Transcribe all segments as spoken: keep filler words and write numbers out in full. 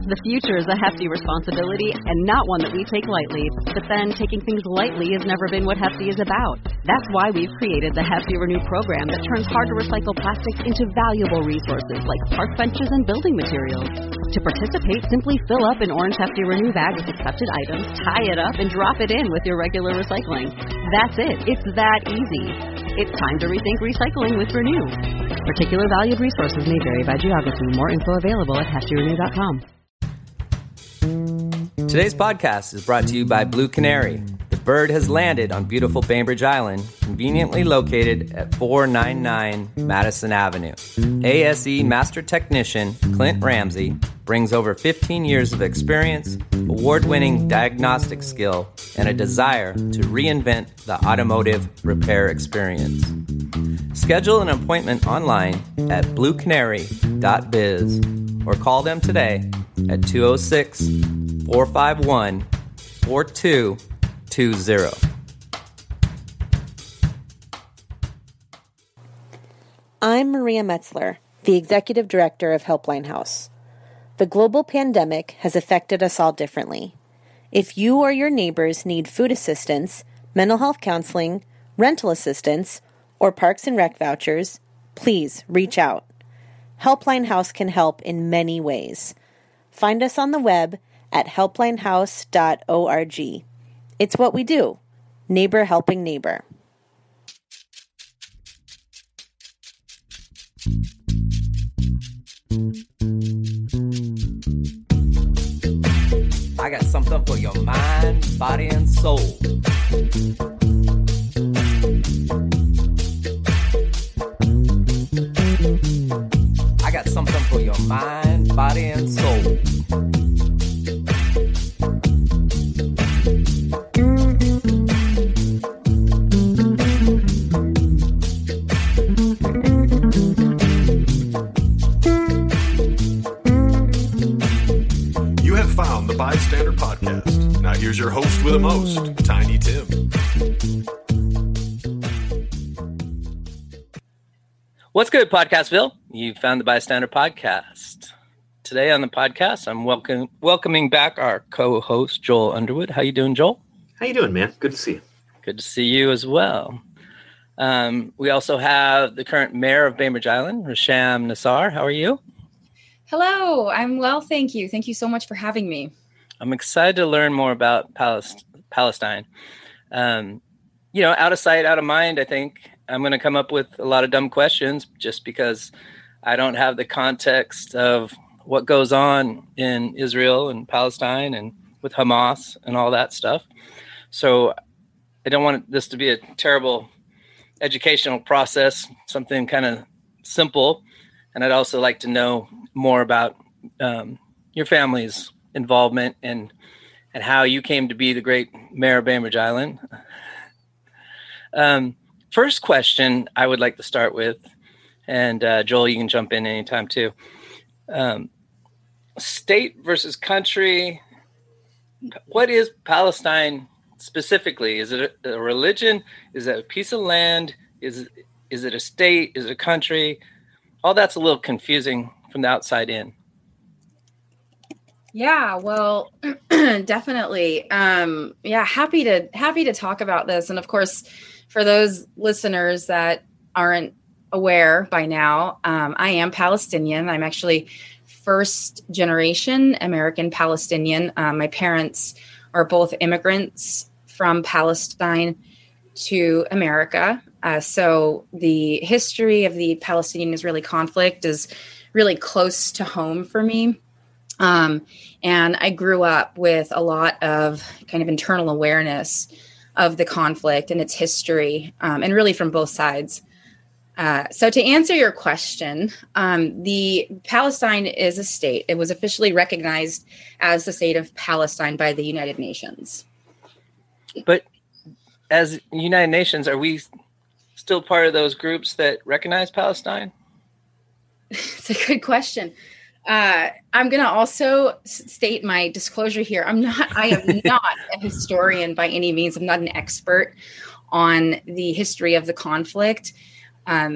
The future is a hefty responsibility and not one that we take lightly. But then taking things lightly has never been what Hefty is about. That's why we've created the Hefty Renew program that turns hard-to-recycle plastics into valuable resources like park benches and building materials. To participate, simply fill up an orange Hefty Renew bag with accepted items, tie it up, and drop it in with your regular recycling. That's it. It's that easy. It's time to rethink recycling with Renew. Particular valued resources may vary by geography. More info available at hefty renew dot com. Today's podcast is brought to you by Blue Canary. The bird has landed on beautiful Bainbridge Island, conveniently located at four ninety-nine Madison Avenue. A S E Master Technician Clint Ramsey brings over fifteen years of experience, award-winning diagnostic skill, and a desire to reinvent the automotive repair experience. Schedule an appointment online at blue canary dot biz or call them today at two oh six, four five one, four two two zero. I'm Maria Metzler, the Executive Director of Helpline House. The global pandemic has affected us all differently. If you or your neighbors need food assistance, mental health counseling, rental assistance, or Parks and Rec vouchers, please reach out. Helpline House can help in many ways. Find us on the web at helpline house dot org. It's what we do. Neighbor helping neighbor. I got something for your mind, body, and soul. I got something for your mind, body, and soul. You have found the Bystander Podcast. Now here's your host with the most, Tiny Tim. What's good, Podcastville? You found the Bystander Podcast. Today on the podcast, I'm welcome, welcoming back our co-host, Joel Underwood. How you doing, Joel? How you doing, man? Good to see you. Good to see you as well. Um, we also have the current mayor of Bainbridge Island, Rasham Nassar. How are you? Hello, I'm well, thank you. Thank you so much for having me. I'm excited to learn more about Palest- Palestine. Um, you know, out of sight, out of mind, I think. I'm going to come up with a lot of dumb questions just because I don't have the context of what goes on in Israel and Palestine and with Hamas and all that stuff. So I don't want this to be a terrible educational process, something kind of simple. And I'd also like to know more about um, your family's involvement and and how you came to be the great mayor of Bainbridge Island. Um, first question I would like to start with, and uh, Joel, you can jump in anytime too. Um, state versus country. What is Palestine specifically? Is it a, a religion? Is it a piece of land? Is it, is it a state? Is it a country? All that's a little confusing from the outside in. Yeah, well, definitely. Um, yeah, happy to happy to talk about this. And of course, for those listeners that aren't aware by now, um, I am Palestinian. I'm actually first generation American Palestinian. Um, my parents are both immigrants from Palestine to America. Uh, so the history of the Palestinian-Israeli conflict is really close to home for me. Um, and I grew up with a lot of kind of internal awareness of the conflict and its history, um, and really from both sides. Uh, so to answer your question, um, the Palestine is a state. It was officially recognized as the state of Palestine by the United Nations. But as United Nations, are we still part of those groups that recognize Palestine? It's a good question. Uh, I'm going to also state my disclosure here. I'm not, I am not a historian by any means. I'm not an expert on the history of the conflict. Um,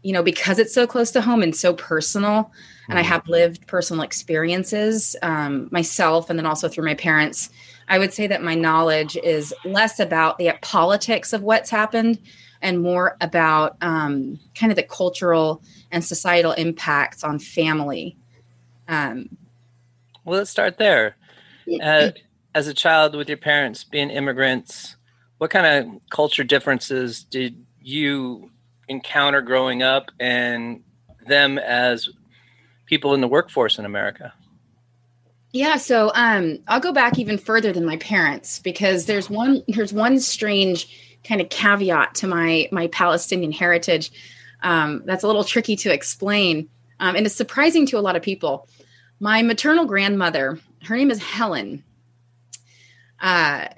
you know, because it's so close to home and so personal, and I have lived personal experiences um, myself, and then also through my parents, I would say that my knowledge is less about the politics of what's happened and more about um, kind of the cultural and societal impacts on family. Um, well, let's start there. Uh, as a child with your parents being immigrants, what kind of culture differences did you encounter growing up and them as people in the workforce in America? Yeah, so um, I'll go back even further than my parents, because there's one there's one strange kind of caveat to my my Palestinian heritage um, that's a little tricky to explain, um, and it's surprising to a lot of people. My maternal grandmother, her name is Helen, uh,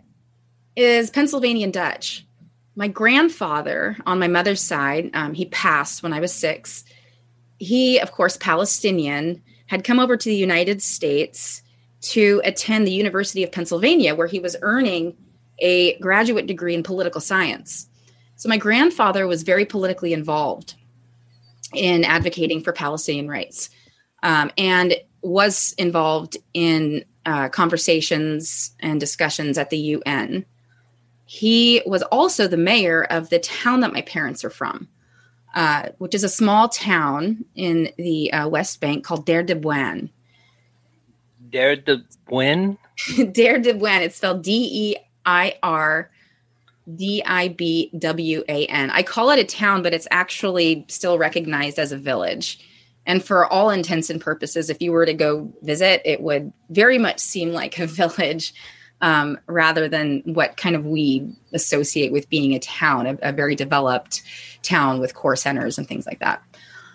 is Pennsylvanian Dutch. My grandfather on my mother's side, um, he passed when I was six. He, of course, Palestinian, had come over to the United States to attend the University of Pennsylvania, where he was earning a graduate degree in political science. So my grandfather was very politically involved in advocating for Palestinian rights, um, and was involved in uh, conversations and discussions at the U N. He was also the mayor of the town that my parents are from, uh, which is a small town in the uh, West Bank called Deir Dibwan. Deir Dibwan? Deir Dibwan. It's spelled D E I R D I B W A N. I call it a town, but it's actually still recognized as a village. And for all intents and purposes, if you were to go visit, it would very much seem like a village. Um, rather than what kind of we associate with being a town, a, a very developed town with core centers and things like that.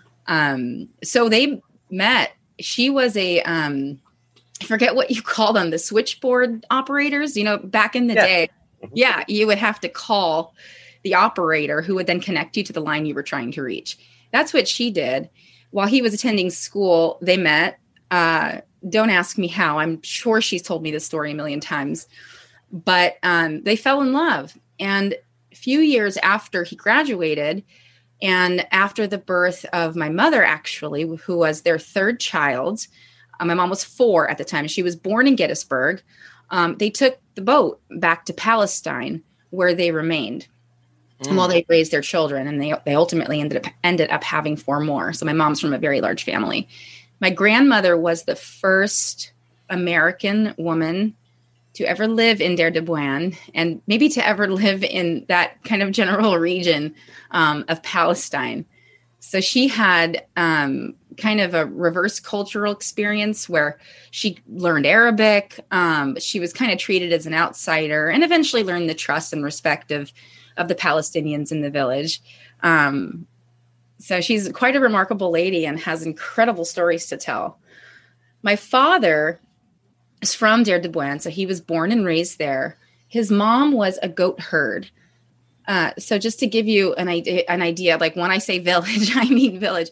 Um, so they met. She was a, um, I forget what you call them, the switchboard operators, you know, back in the yeah. day. Yeah, you would have to call the operator who would then connect you to the line you were trying to reach. That's what she did. While he was attending school, they met. Uh, Don't ask me how. I'm sure she's told me this story a million times. But um, they fell in love. And a few years after he graduated, and after the birth of my mother, actually, who was their third child, uh, my mom was four at the time. She was born in Gettysburg. Um, they took the boat back to Palestine, where they remained mm. while they raised their children. And they they ultimately ended up ended up having four more. So my mom's from a very large family. My grandmother was the first American woman to ever live in Deir Dibwan, and maybe to ever live in that kind of general region um, of Palestine. So she had um, kind of a reverse cultural experience where she learned Arabic. Um, she was kind of treated as an outsider, and eventually learned the trust and respect of, of the Palestinians in the village. Um, So she's quite a remarkable lady and has incredible stories to tell. My father is from Deir Dibwan, so he was born and raised there. His mom was a goat herd. Uh, so just to give you an idea, an idea, like when I say village, I mean village.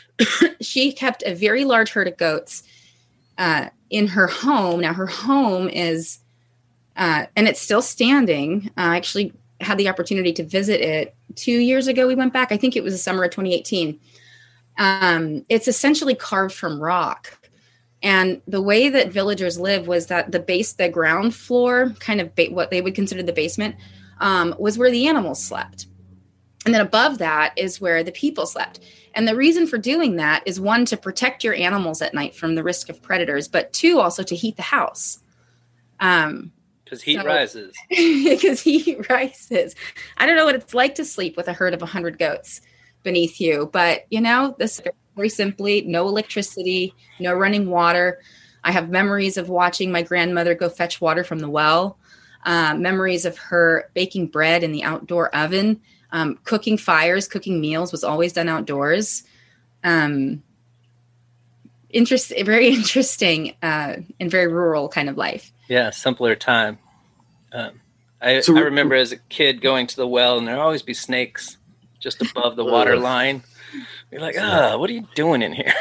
She kept a very large herd of goats uh, in her home. Now her home is, uh, and it's still standing. I uh, actually had the opportunity to visit it two years ago. We went back. I think it was the summer of twenty eighteen. Um, it's essentially carved from rock. And the way that villagers live was that the base, the ground floor, kind of ba- what they would consider the basement, um, was where the animals slept. And then above that is where the people slept. And the reason for doing that is, one, to protect your animals at night from the risk of predators, but two, also to heat the house. Um, Because heat so, rises. Because heat rises. I don't know what it's like to sleep with a herd of one hundred goats beneath you. But, you know, this very simply, no electricity, no running water. I have memories of watching my grandmother go fetch water from the well. Uh, memories of her baking bread in the outdoor oven. Um, cooking fires, cooking meals was always done outdoors. Um, interest, very interesting uh, and very rural kind of life. Yeah, simpler time. Um, I, So I we- remember as a kid going to the well, and there'd always be snakes just above the water Ugh. line. You're like, ah, what are you doing in here?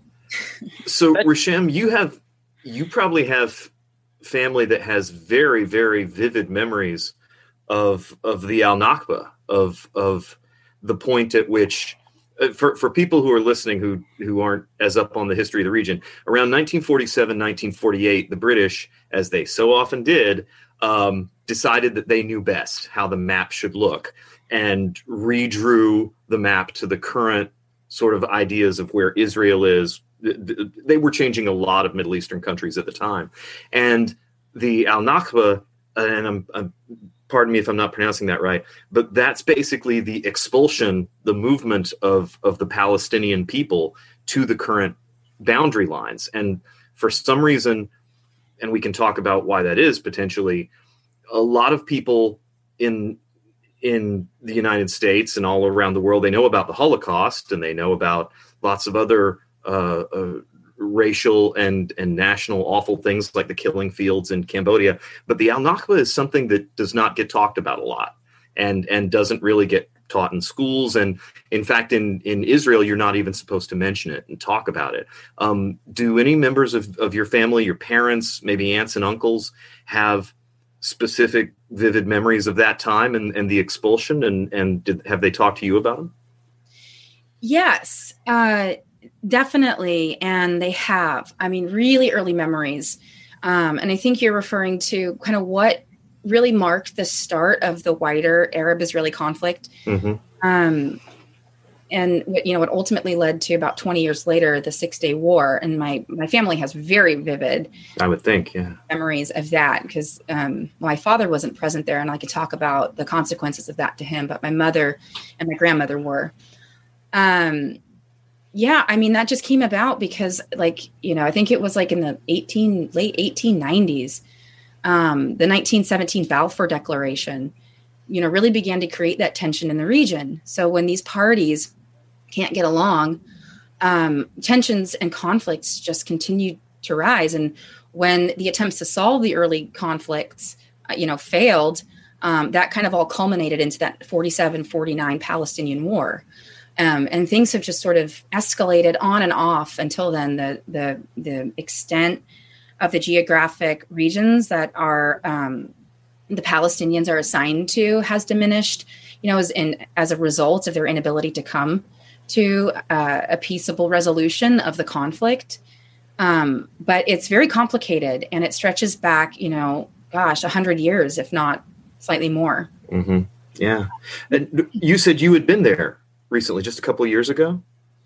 So, But- Rasham, you have, you probably have family that has very, very vivid memories of of the Al Nakba, of of the point at which uh, for, for people who are listening who, who aren't as up on the history of the region, around nineteen forty-seven, nineteen forty-eight, the British, as they so often did, um, decided that they knew best how the map should look and redrew the map to the current sort of ideas of where Israel is. They were changing a lot of Middle Eastern countries at the time. And the Al-Nakba, and I'm, I'm pardon me if I'm not pronouncing that right, but that's basically the expulsion, the movement of, of the Palestinian people to the current boundary lines. And for some reason, and we can talk about why that is potentially, a lot of people in in the United States and all around the world, they know about the Holocaust and they know about lots of other uh, uh, racial and, and national awful things like the killing fields in Cambodia. But the Al-Nakba is something that does not get talked about a lot and, and doesn't really get taught in schools. And in fact, in, in Israel, you're not even supposed to mention it and talk about it. Um, do any members of, of your family, your parents, maybe aunts and uncles, have specific vivid memories of that time and, and the expulsion? And, and did, have they talked to you about them? Yes, uh, definitely. And they have, I mean, really early memories. Um, and I think you're referring to kind of what really marked the start of the wider Arab-Israeli conflict. Mm-hmm. Um, and, you know, what ultimately led to about twenty years later, the Six-Day War. And my, my family has very vivid, I would think, yeah, memories of that because um, my father wasn't present there and I could talk about the consequences of that to him, but my mother and my grandmother were. Um, yeah, I mean, that just came about because, like, you know, I think it was like in the eighteen late eighteen nineties, um, the nineteen seventeen Balfour Declaration, you know, really began to create that tension in the region. So when these parties can't get along, um, tensions and conflicts just continue to rise. And when the attempts to solve the early conflicts, uh, you know, failed, um, that kind of all culminated into that forty-seven forty-nine Palestinian War. Um, and things have just sort of escalated on and off until then. The the the extent of the geographic regions that are um, the Palestinians are assigned to has diminished, you know, as in as a result of their inability to come to uh, a peaceable resolution of the conflict. Um, but it's very complicated and it stretches back, you know, gosh, a hundred years, if not slightly more. Mm-hmm. Yeah. And you said you had been there recently, just a couple of years ago?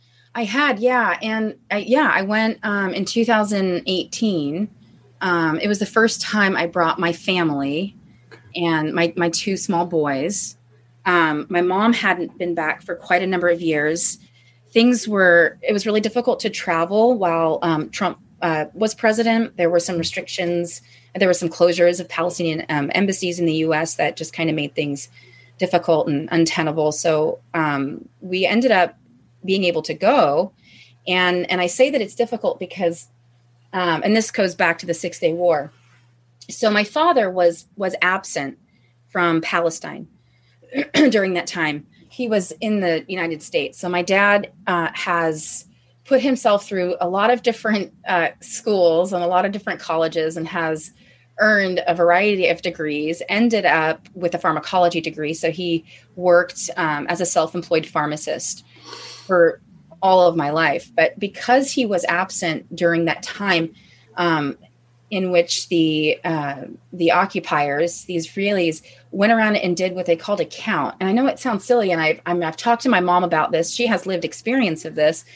I had, yeah. And I, yeah, I went um, in two thousand eighteen. Um, it was the first time I brought my family and my, my two small boys. Um, my mom hadn't been back for quite a number of years. Things were, it was really difficult to travel while um, Trump uh, was president. There were some restrictions. There were some closures of Palestinian um, embassies in the U S that just kind of made things difficult and untenable. So um, we ended up being able to go. And, and I say that it's difficult because, um, and this goes back to the Six-Day War. So my father was, was absent from Palestine during that time. He was in the United States. So my dad uh, has put himself through a lot of different uh, schools and a lot of different colleges and has earned a variety of degrees, ended up with a pharmacology degree. So he worked um, as a self-employed pharmacist for all of my life. But because he was absent during that time um, in which the uh, the occupiers, the Israelis, went around and did what they called a count. And I know it sounds silly, and I've, I'm, I've talked to my mom about this. She has lived experience of this,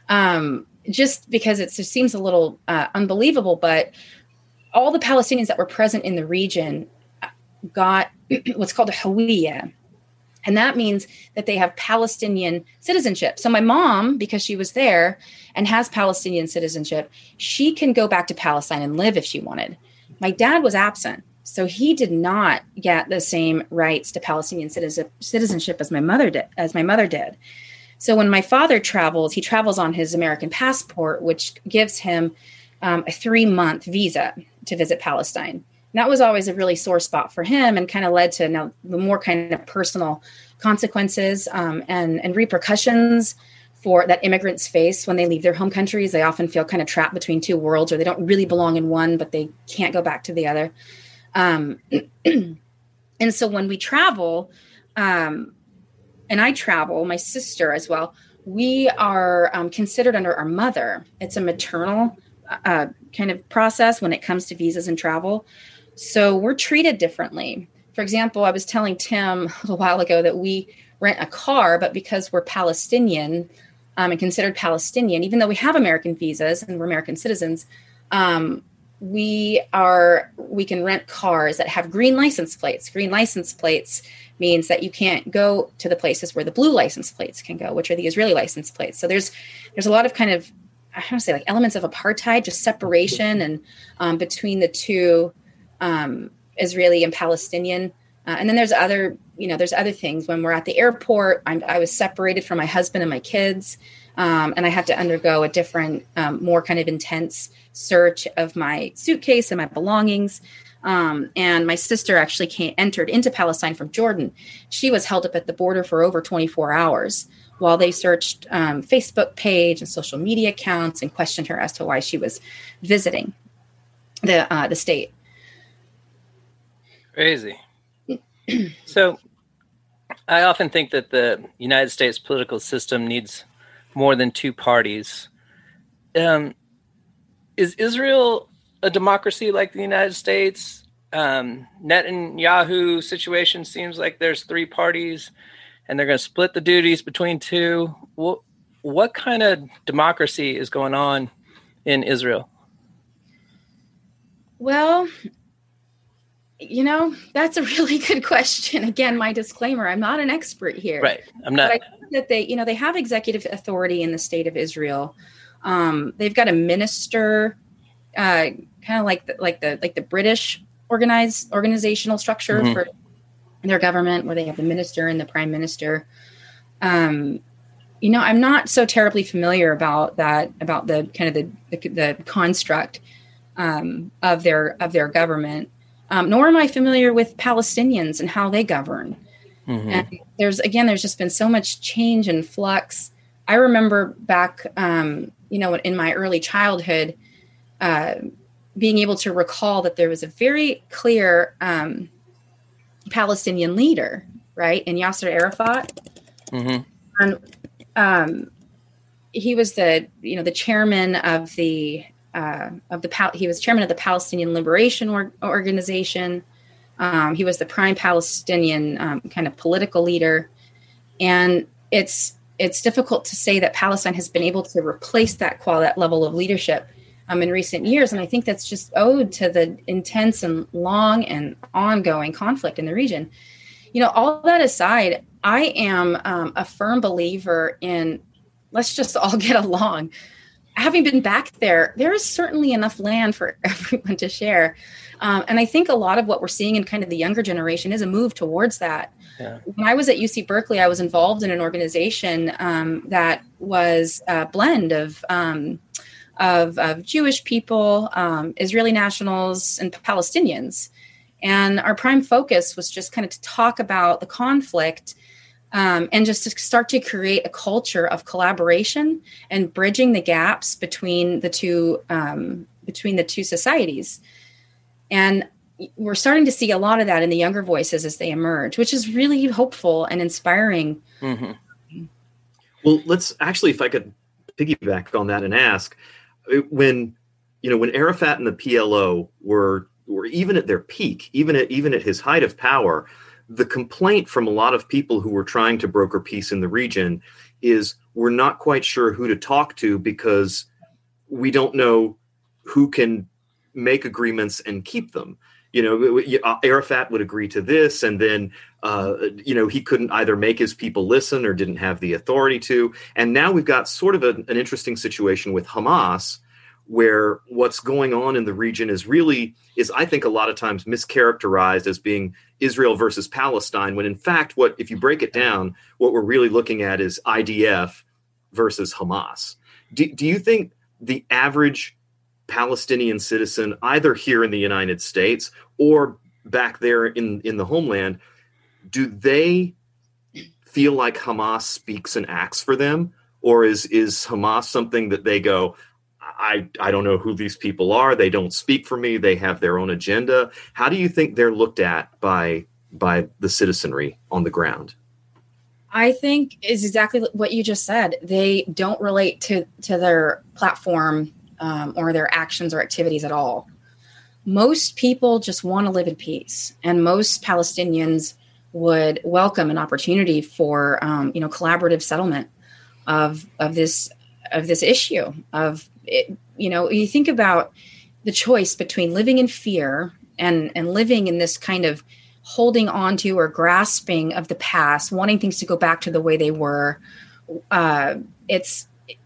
um, just because it just seems a little uh, unbelievable. But all the Palestinians that were present in the region got what's called a hawiyah. And that means that they have Palestinian citizenship. So my mom, because she was there and has Palestinian citizenship, she can go back to Palestine and live if she wanted. My dad was absent, so he did not get the same rights to Palestinian citizenship as my mother did. As my mother did. So when my father travels, he travels on his American passport, which gives him um, a three-month visa to visit Palestine. And that was always a really sore spot for him and kind of led to now the more kind of personal consequences um, and, and repercussions for that immigrants face when they leave their home countries. They often feel kind of trapped between two worlds, or they don't really belong in one, but they can't go back to the other. Um, and so when we travel, um, and I travel, my sister as well, we are um, considered under our mother. It's a maternal uh, kind of process when it comes to visas and travel. So we're treated differently. For example, I was telling Tim a little while ago that we rent a car, but because we're Palestinian um, and considered Palestinian, even though we have American visas and we're American citizens, um, we are we can rent cars that have green license plates. Green license plates means that you can't go to the places where the blue license plates can go, which are the Israeli license plates. So there's there's a lot of kind of, I don't want to say like elements of apartheid, just separation and um, between the two. Um, Israeli and Palestinian. Uh, and then there's other, you know, there's other things. When we're at the airport, I'm, I was separated from my husband and my kids. Um, and I had to undergo a different, um, more kind of intense search of my suitcase and my belongings. Um, and my sister actually came, entered into Palestine from Jordan. She was held up at the border for over twenty-four hours while they searched um, Facebook page and social media accounts and questioned her as to why she was visiting the uh, the state. Crazy. So I often think that the United States political system needs more than two parties. Um, is Israel a democracy like the United States? Um, Netanyahu situation seems like there's three parties and they're going to split the duties between two. What, what kind of democracy is going on in Israel? Well, you know, that's a really good question. Again, my disclaimer, I'm not an expert here. Right. I'm not. But I think that they, you know, they have executive authority in the state of Israel. Um, they've got a minister, uh, kind of like the, like the like the British organized organizational structure mm-hmm. for their government, where they have the minister and the prime minister. Um, you know, I'm not so terribly familiar about that, about the kind of the the, the construct um, of their of their government. Um, nor am I familiar with Palestinians and how they govern. Mm-hmm. And there's, again, there's just been so much change and flux. I remember back, um, you know, in my early childhood, uh, being able to recall that there was a very clear um, Palestinian leader, right, in Yasser Arafat. Mm-hmm. And um, he was the, you know, the chairman of the, Uh, of the he was chairman of the Palestinian Liberation or- Organization. Um, he was the prime Palestinian um, kind of political leader, and it's it's difficult to say that Palestine has been able to replace that qual that level of leadership um, in recent years, and I think that's just owed to the intense and long and ongoing conflict in the region. You know, all that aside, I am um, a firm believer in let's just all get along. Having been back there, there is certainly enough land for everyone to share. Um, and I think a lot of what we're seeing in kind of the younger generation is a move towards that. Yeah. When I was at U C Berkeley, I was involved in an organization um, that was a blend of, um, of, of Jewish people, um, Israeli nationals, and Palestinians. And our prime focus was just kind of to talk about the conflict Um, and just to start to create a culture of collaboration and bridging the gaps between the two um, between the two societies. And we're starting to see a lot of that in the younger voices as they emerge, which is really hopeful and inspiring. Mm-hmm. Well, let's actually, if I could piggyback on that and ask, when you know when Arafat and the P L O were were even at their peak, even at even at his height of power, the complaint from a lot of people who were trying to broker peace in the region is we're not quite sure who to talk to because we don't know who can make agreements and keep them. You know, Arafat would agree to this, and then, uh, you know, he couldn't either make his people listen or didn't have the authority to. And now we've got sort of a, an interesting situation with Hamas, where what's going on in the region is really, is I think a lot of times mischaracterized as being Israel versus Palestine, when in fact, what if you break it down, what we're really looking at is I D F versus Hamas. Do, do you think the average Palestinian citizen, either here in the United States or back there in, in the homeland, do they feel like Hamas speaks and acts for them? Or is, is Hamas something that they go, I, I don't know who these people are. They don't speak for me. They have their own agenda. How do you think they're looked at by by the citizenry on the ground? I think is exactly what you just said. They don't relate to, to their platform um, or their actions or activities at all. Most people just want to live in peace, and most Palestinians would welcome an opportunity for um, you know collaborative settlement of of this of this issue. Of it, you know, you think about the choice between living in fear and and living in this kind of holding on to or grasping of the past, wanting things to go back to the way they were. Uh, it's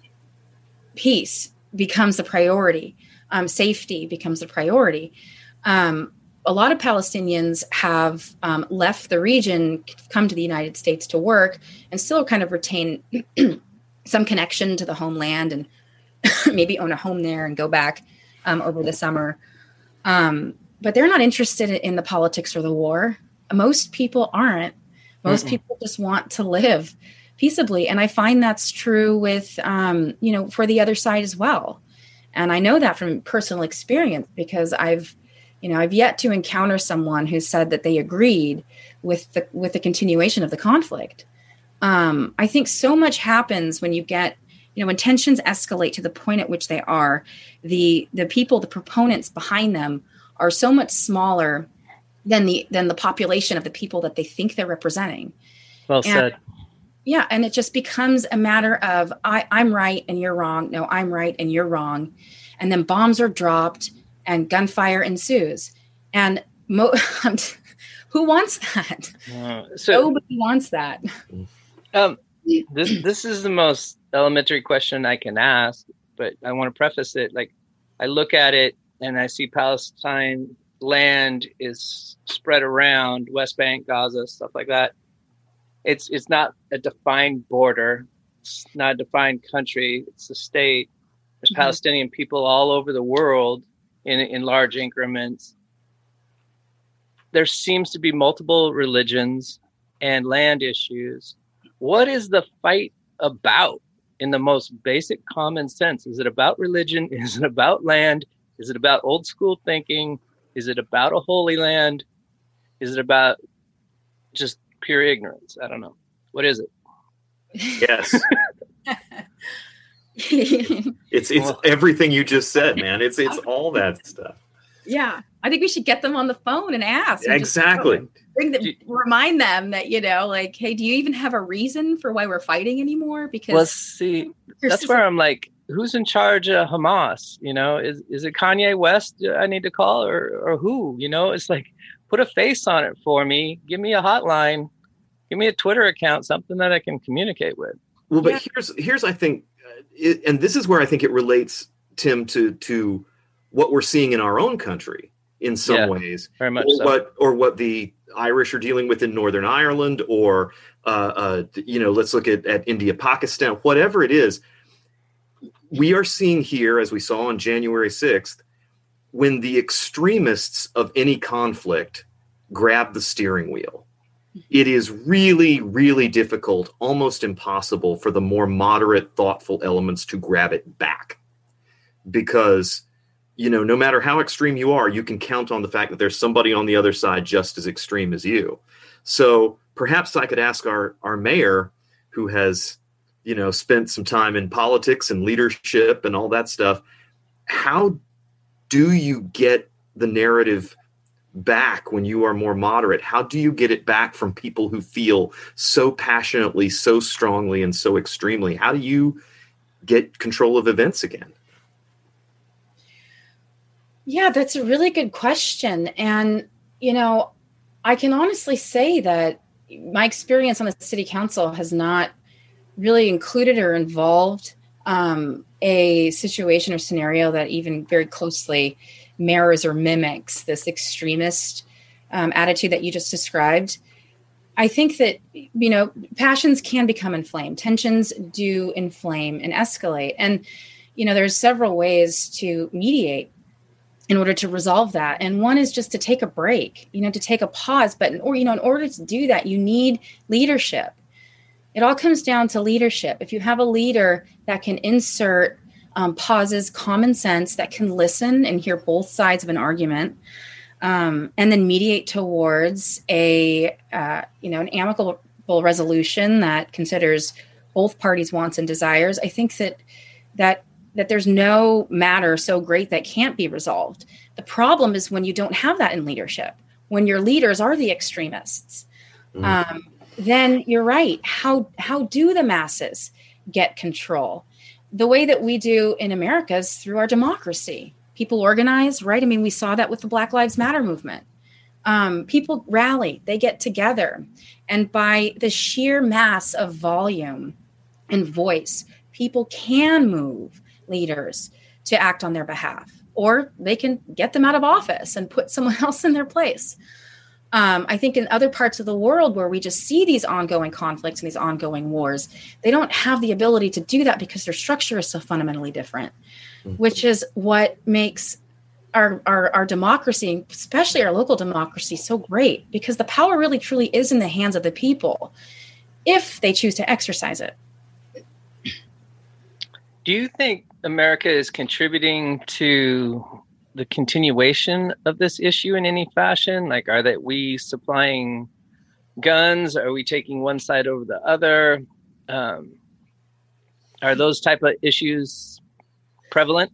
peace becomes the priority. Um, safety becomes the priority. Um, a lot of Palestinians have um, left the region, come to the United States to work, and still kind of retain some connection to the homeland and maybe own a home there and go back um, over the summer. Um, but they're not interested in the politics or the war. Most people aren't. Most Mm-mm. people just want to live peaceably. And I find that's true with, um, you know, for the other side as well. And I know that from personal experience because I've, you know, I've yet to encounter someone who said that they agreed with the with the continuation of the conflict. Um, I think so much happens when you get, you know, when tensions escalate to the point at which they are, the the people, the proponents behind them are so much smaller than the than the population of the people that they think they're representing. Well and, said. Yeah, and it just becomes a matter of I, I'm right and you're wrong. No, I'm right and you're wrong. And then bombs are dropped and gunfire ensues. And mo- who wants that? Uh, so, Nobody wants that. Um, this this is the most elementary question I can ask, but I want to preface it. Like, I look at it and I see Palestine land is spread around West Bank, Gaza, stuff like that. It's it's not a defined border. It's not a defined country. It's a state. There's mm-hmm. Palestinian people all over the world in in large increments. There seems to be multiple religions and land issues. What is the fight about in the most basic common sense? Is it about religion? Is it about land? Is it about old school thinking? Is it about a holy land? Is it about just pure ignorance? I don't know. What is it? Yes. it's it's everything you just said, man. It's it's all that stuff. Yeah. I think we should get them on the phone and ask. And exactly. Just, bring them, remind them that, you know, like, hey, do you even have a reason for why we're fighting anymore? Because well, see, that's where I'm like, who's in charge of Hamas? You know, is is it Kanye West I need to call or or who? You know, it's like, put a face on it for me. Give me a hotline. Give me a Twitter account, something that I can communicate with. Well, but yeah. here's here's I think, uh, it, and this is where I think it relates, Tim, to to what we're seeing in our own country in some yeah, ways, very much or so. what or what the Irish are dealing with in Northern Ireland, or uh, uh, you know, let's look at, at India, Pakistan, whatever it is. We are seeing here, as we saw on January sixth, when the extremists of any conflict grab the steering wheel. It is really, really difficult, almost impossible for the more moderate, thoughtful elements to grab it back. Because, you know, no matter how extreme you are, you can count on the fact that there's somebody on the other side just as extreme as you. So perhaps I could ask our, our mayor, who has, you know, spent some time in politics and leadership and all that stuff, how do you get the narrative back when you are more moderate? How do you get it back from people who feel so passionately, so strongly, and so extremely? How do you get control of events again? Yeah, that's a really good question. And, you know, I can honestly say that my experience on the city council has not really included or involved um, a situation or scenario that even very closely mirrors or mimics this extremist um, attitude that you just described. I think that, you know, passions can become inflamed. Tensions do inflame and escalate. And, you know, there's several ways to mediate in order to resolve that. And one is just to take a break, you know, to take a pause. But, in, or, you know, in order to do that, you need leadership. It all comes down to leadership. If you have a leader that can insert Um, pauses, common sense, that can listen and hear both sides of an argument, um, and then mediate towards a, uh, you know, an amicable peaceful resolution that considers both parties' wants and desires. I think that that that there's no matter so great that can't be resolved. The problem is when you don't have that in leadership, when your leaders are the extremists. Mm. Um, then you're right. How how do the masses get control? The way that we do in America is through our democracy. People organize, right? I mean, we saw that with the Black Lives Matter movement. Um, people rally, they get together. And by the sheer mass of volume and voice, people can move leaders to act on their behalf, or they can get them out of office and put someone else in their place. Um, I think in other parts of the world where we just see these ongoing conflicts and these ongoing wars, they don't have the ability to do that because their structure is so fundamentally different, mm-hmm. which is what makes our, our, our democracy, especially our local democracy, so great, because the power really truly is in the hands of the people if they choose to exercise it. Do you think America is contributing to the continuation of this issue in any fashion? Like, are that we supplying guns? Are we taking one side over the other? Um, are those type of issues prevalent?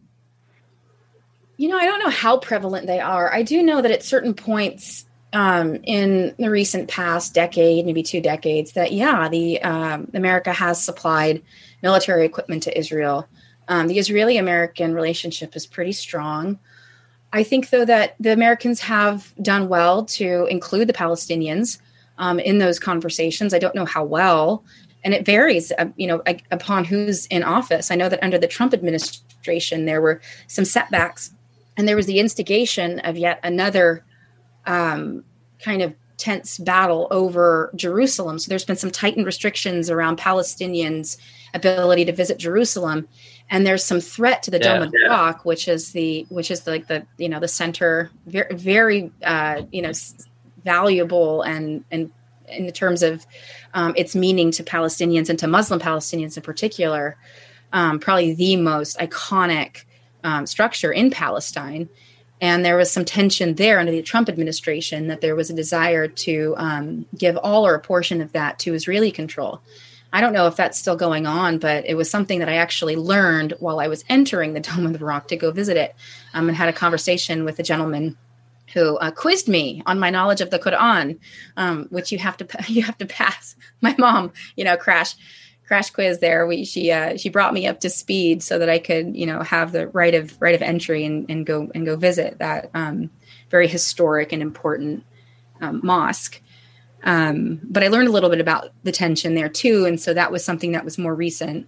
You know, I don't know how prevalent they are. I do know that at certain points um, in the recent past decade, maybe two decades, that, yeah, the um, America has supplied military equipment to Israel. Um, the Israeli-American relationship is pretty strong. I think, though, that the Americans have done well to include the Palestinians um, in those conversations. I don't know how well, and it varies, uh, you know, upon who's in office. I know that under the Trump administration, there were some setbacks, and there was the instigation of yet another um, kind of tense battle over Jerusalem. So there's been some tightened restrictions around Palestinians' ability to visit Jerusalem. And there's some threat to the yeah, Dome of the yeah. Rock, which is the which is the, like the you know the center, very very uh, you know valuable and and in terms of um, its meaning to Palestinians and to Muslim Palestinians in particular, um, probably the most iconic um, structure in Palestine. And there was some tension there under the Trump administration that there was a desire to um, give all or a portion of that to Israeli control. I don't know if that's still going on, but it was something that I actually learned while I was entering the Dome of the Rock to go visit it, um, and had a conversation with a gentleman who uh, quizzed me on my knowledge of the Quran, um, which you have to you have to pass. My mom, you know, crash crash quiz there. We she uh, she brought me up to speed so that I could, you know, have the right of right of entry and, and go and go visit that um, very historic and important um, mosque. Um, but I learned a little bit about the tension there too. And so that was something that was more recent.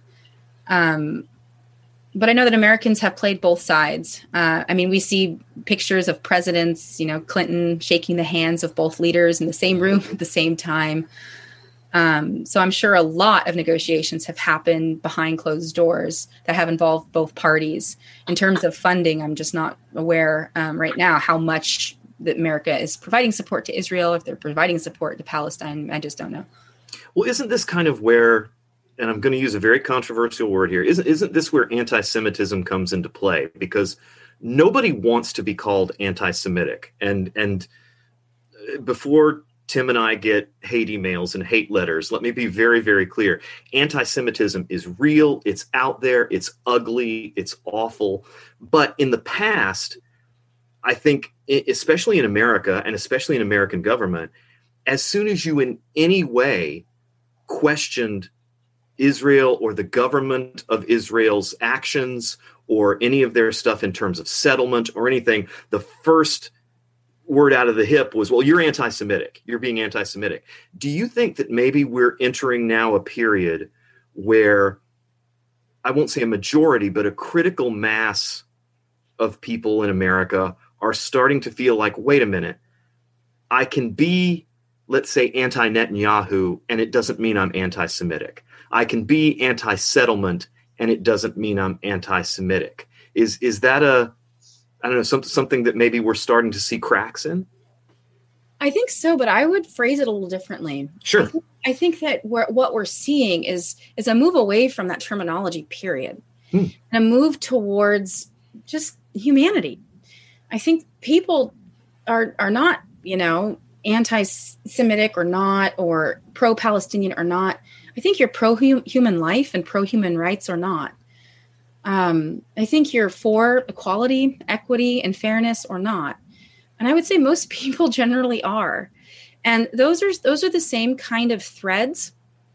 Um, but I know that Americans have played both sides. Uh, I mean, we see pictures of presidents, you know, Clinton shaking the hands of both leaders in the same room at the same time. Um, so I'm sure a lot of negotiations have happened behind closed doors that have involved both parties. In terms of funding, I'm just not aware um, right now how much that America is providing support to Israel, if they're providing support to Palestine. I just don't know. Well, isn't this kind of where, and I'm going to use a very controversial word here, isn't, isn't this where anti-Semitism comes into play? Because nobody wants to be called anti-Semitic. And, and before Tim and I get hate emails and hate letters, let me be very, very clear. Anti-Semitism is real. It's out there. It's ugly. It's awful. But in the past, I think, especially in America and especially in American government, as soon as you in any way questioned Israel or the government of Israel's actions or any of their stuff in terms of settlement or anything, the first word out of the hip was, well, you're anti-Semitic. You're being anti-Semitic. Do you think that maybe we're entering now a period where, I won't say a majority, but a critical mass of people in America are starting to feel like, wait a minute, I can be, let's say, anti-Netanyahu, and it doesn't mean I'm anti-Semitic. I can be anti-settlement, and it doesn't mean I'm anti-Semitic. Is is that a, I don't know, some, something that maybe we're starting to see cracks in? I think so, but I would phrase it a little differently. Sure. I think, I think that we're, what we're seeing is is a move away from that terminology, period, hmm. and a move towards just humanity. I think people are are not, you know, anti-Semitic or not, or pro-Palestinian or not. I think you're pro-human life and pro-human rights or not. Um, I think you're for equality, equity, and fairness or not. And I would say most people generally are. And those are those are the same kind of threads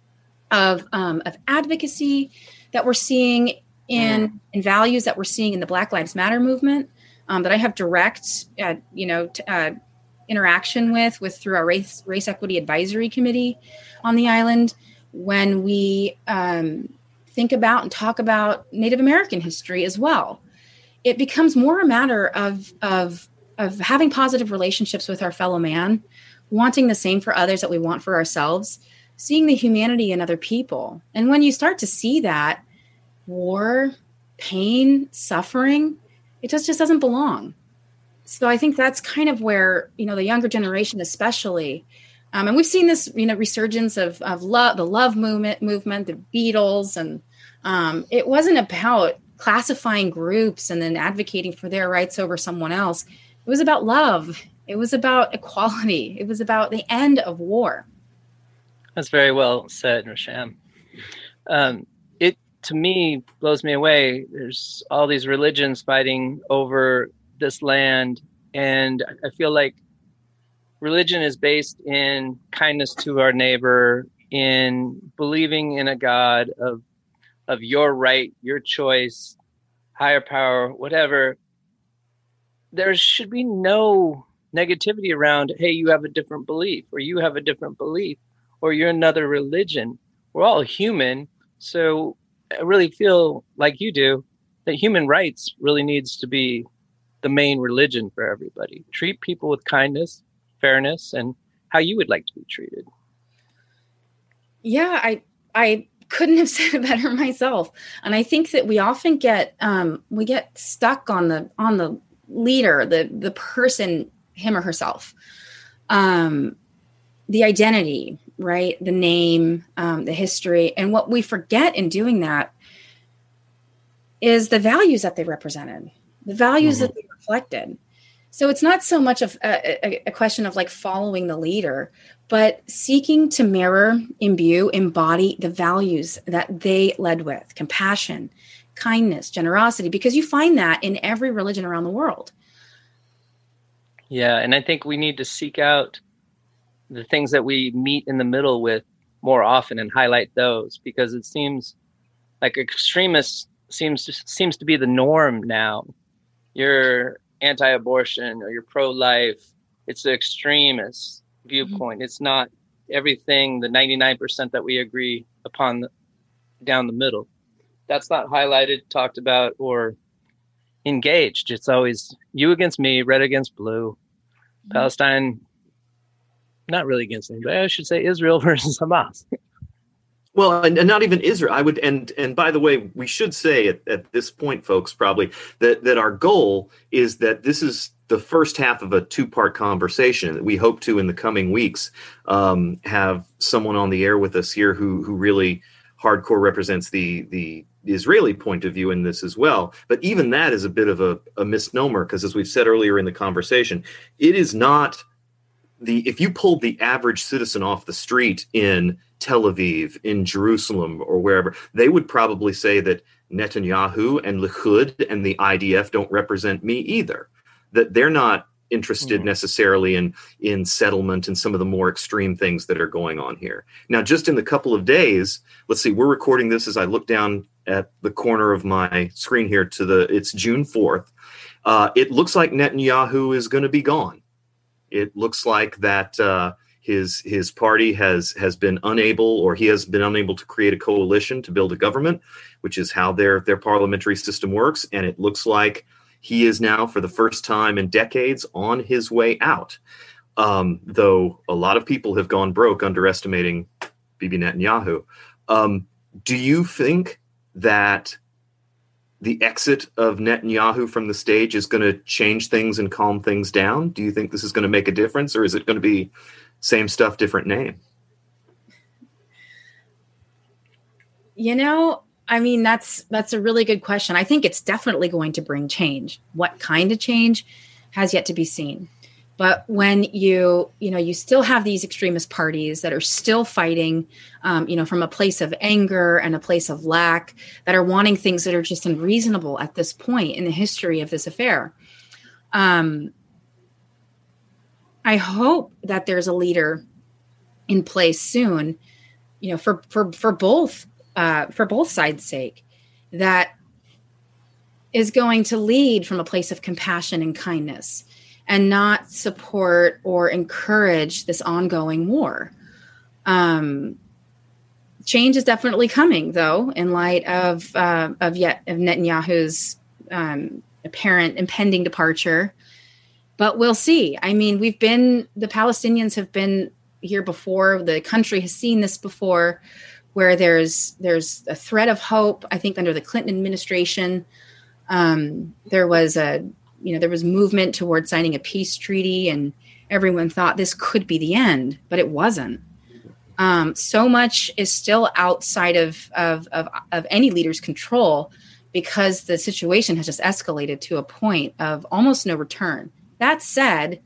of um, of advocacy that we're seeing in, mm. in values that we're seeing in the Black Lives Matter movement, um, that I have direct, uh, you know, t- uh, interaction with, with through our race race equity advisory committee on the island. When we um, think about and talk about Native American history as well, it becomes more a matter of of of having positive relationships with our fellow man, wanting the same for others that we want for ourselves, seeing the humanity in other people. And when you start to see that, war, pain, suffering, it just, just doesn't belong. So I think that's kind of where, you know, the younger generation especially, um, and we've seen this, you know, resurgence of, of love, the love movement, movement, the Beatles. And um, it wasn't about classifying groups and then advocating for their rights over someone else. It was about love. It was about equality. It was about the end of war. That's very well said, Rasham. Um, it, to me, blows me away. There's all these religions fighting over this land, and I feel like religion is based in kindness to our neighbor, in believing in a God of of your right, your choice, higher power, whatever. There should be no negativity around, hey, you have a different belief, or you have a different belief, or you're another religion. We're all human. So I really feel like you do that human rights really needs to be the main religion for everybody. Treat people with kindness, fairness, and how you would like to be treated. Yeah, I I couldn't have said it better myself. And I think that we often get um, we get stuck on the on the leader, the the person, him or herself, um, the identity, right? The name, um, the history. And what we forget in doing that is the values that they represented, the values mm-hmm. that they reflected. So it's not so much of a, a, a question of like following the leader, but seeking to mirror, imbue, embody the values that they led with: compassion, kindness, generosity, because you find that in every religion around the world. Yeah, and I think we need to seek out the things that we meet in the middle with more often and highlight those, because it seems like extremists seems to, seems to be the norm now. You're anti-abortion or you're pro-life. It's the extremist viewpoint. Mm-hmm. It's not everything, the ninety-nine percent that we agree upon the, down the middle. That's not highlighted, talked about, or engaged. It's always you against me, red against blue. Mm-hmm. Palestine, not really against anybody. I should say Israel versus Hamas. Well, and, and not even Israel. I would, and and by the way, we should say at, at this point, folks, probably that that our goal is that this is the first half of a two-part conversation. That we hope to in the coming weeks um, have someone on the air with us here who who really hardcore represents the the Israeli point of view in this as well. But even that is a bit of a, a misnomer, because as we've said earlier in the conversation, it is not the if you pulled the average citizen off the street in Tel Aviv, in Jerusalem, or wherever, they would probably say that Netanyahu and Likud and the I D F don't represent me either. That they're not interested mm-hmm. necessarily in in settlement and some of the more extreme things that are going on here. Now, just in the couple of days, let's see, we're recording this as I look down at the corner of my screen here to the, it's June fourth. Uh, it looks like Netanyahu is going to be gone. It looks like that uh, his his party has has been unable, or he has been unable to create a coalition to build a government, which is how their their parliamentary system works. And it looks like he is now, for the first time in decades, on his way out. Um, though a lot of people have gone broke underestimating Bibi Netanyahu. Um, do you think that the exit of Netanyahu from the stage is going to change things and calm things down? Do you think this is going to make a difference, or is it going to be same stuff, different name? You know, I mean, that's that's a really good question. I think it's definitely going to bring change. What kind of change has yet to be seen. But when you, you know, you still have these extremist parties that are still fighting, um, you know, from a place of anger and a place of lack, that are wanting things that are just unreasonable at this point in the history of this affair. Um, I hope that there's a leader in place soon, you know, for for for both uh, for both sides' sake, that is going to lead from a place of compassion and kindness, and not support or encourage this ongoing war. Um, change is definitely coming, though, in light of uh, of yet of Netanyahu's um, apparent impending departure. But we'll see. I mean, we've been the Palestinians have been here before. The country has seen this before, where there's there's a thread of hope. I think under the Clinton administration, um, there was a you know, there was movement towards signing a peace treaty, and everyone thought this could be the end, but it wasn't. Um, so much is still outside of, of, of, of any leader's control, because the situation has just escalated to a point of almost no return. That said,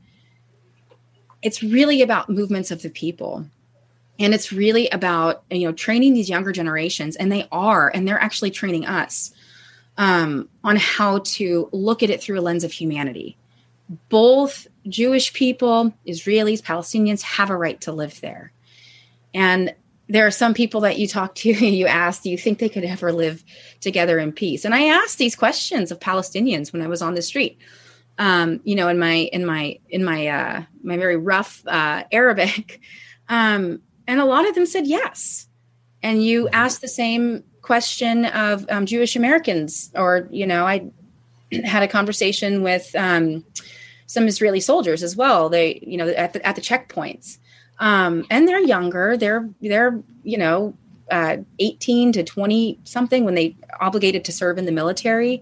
it's really about movements of the people. And it's really about, you know, training these younger generations, and they are, and they're actually training us Um, on how to look at it through a lens of humanity. Both Jewish people, Israelis, Palestinians have a right to live there. And there are some people that you talk to, you ask, do you think they could ever live together in peace? And I asked these questions of Palestinians when I was on the street, um, you know, in my, in my, in my, uh, my very rough uh, Arabic. Um, and a lot of them said yes. And you ask the same question of um, Jewish Americans, or, you know, I had a conversation with um, some Israeli soldiers as well. They, you know, at the, at the checkpoints, um, and they're younger. They're, they're, you know, uh, eighteen to twenty something when they obligated to serve in the military,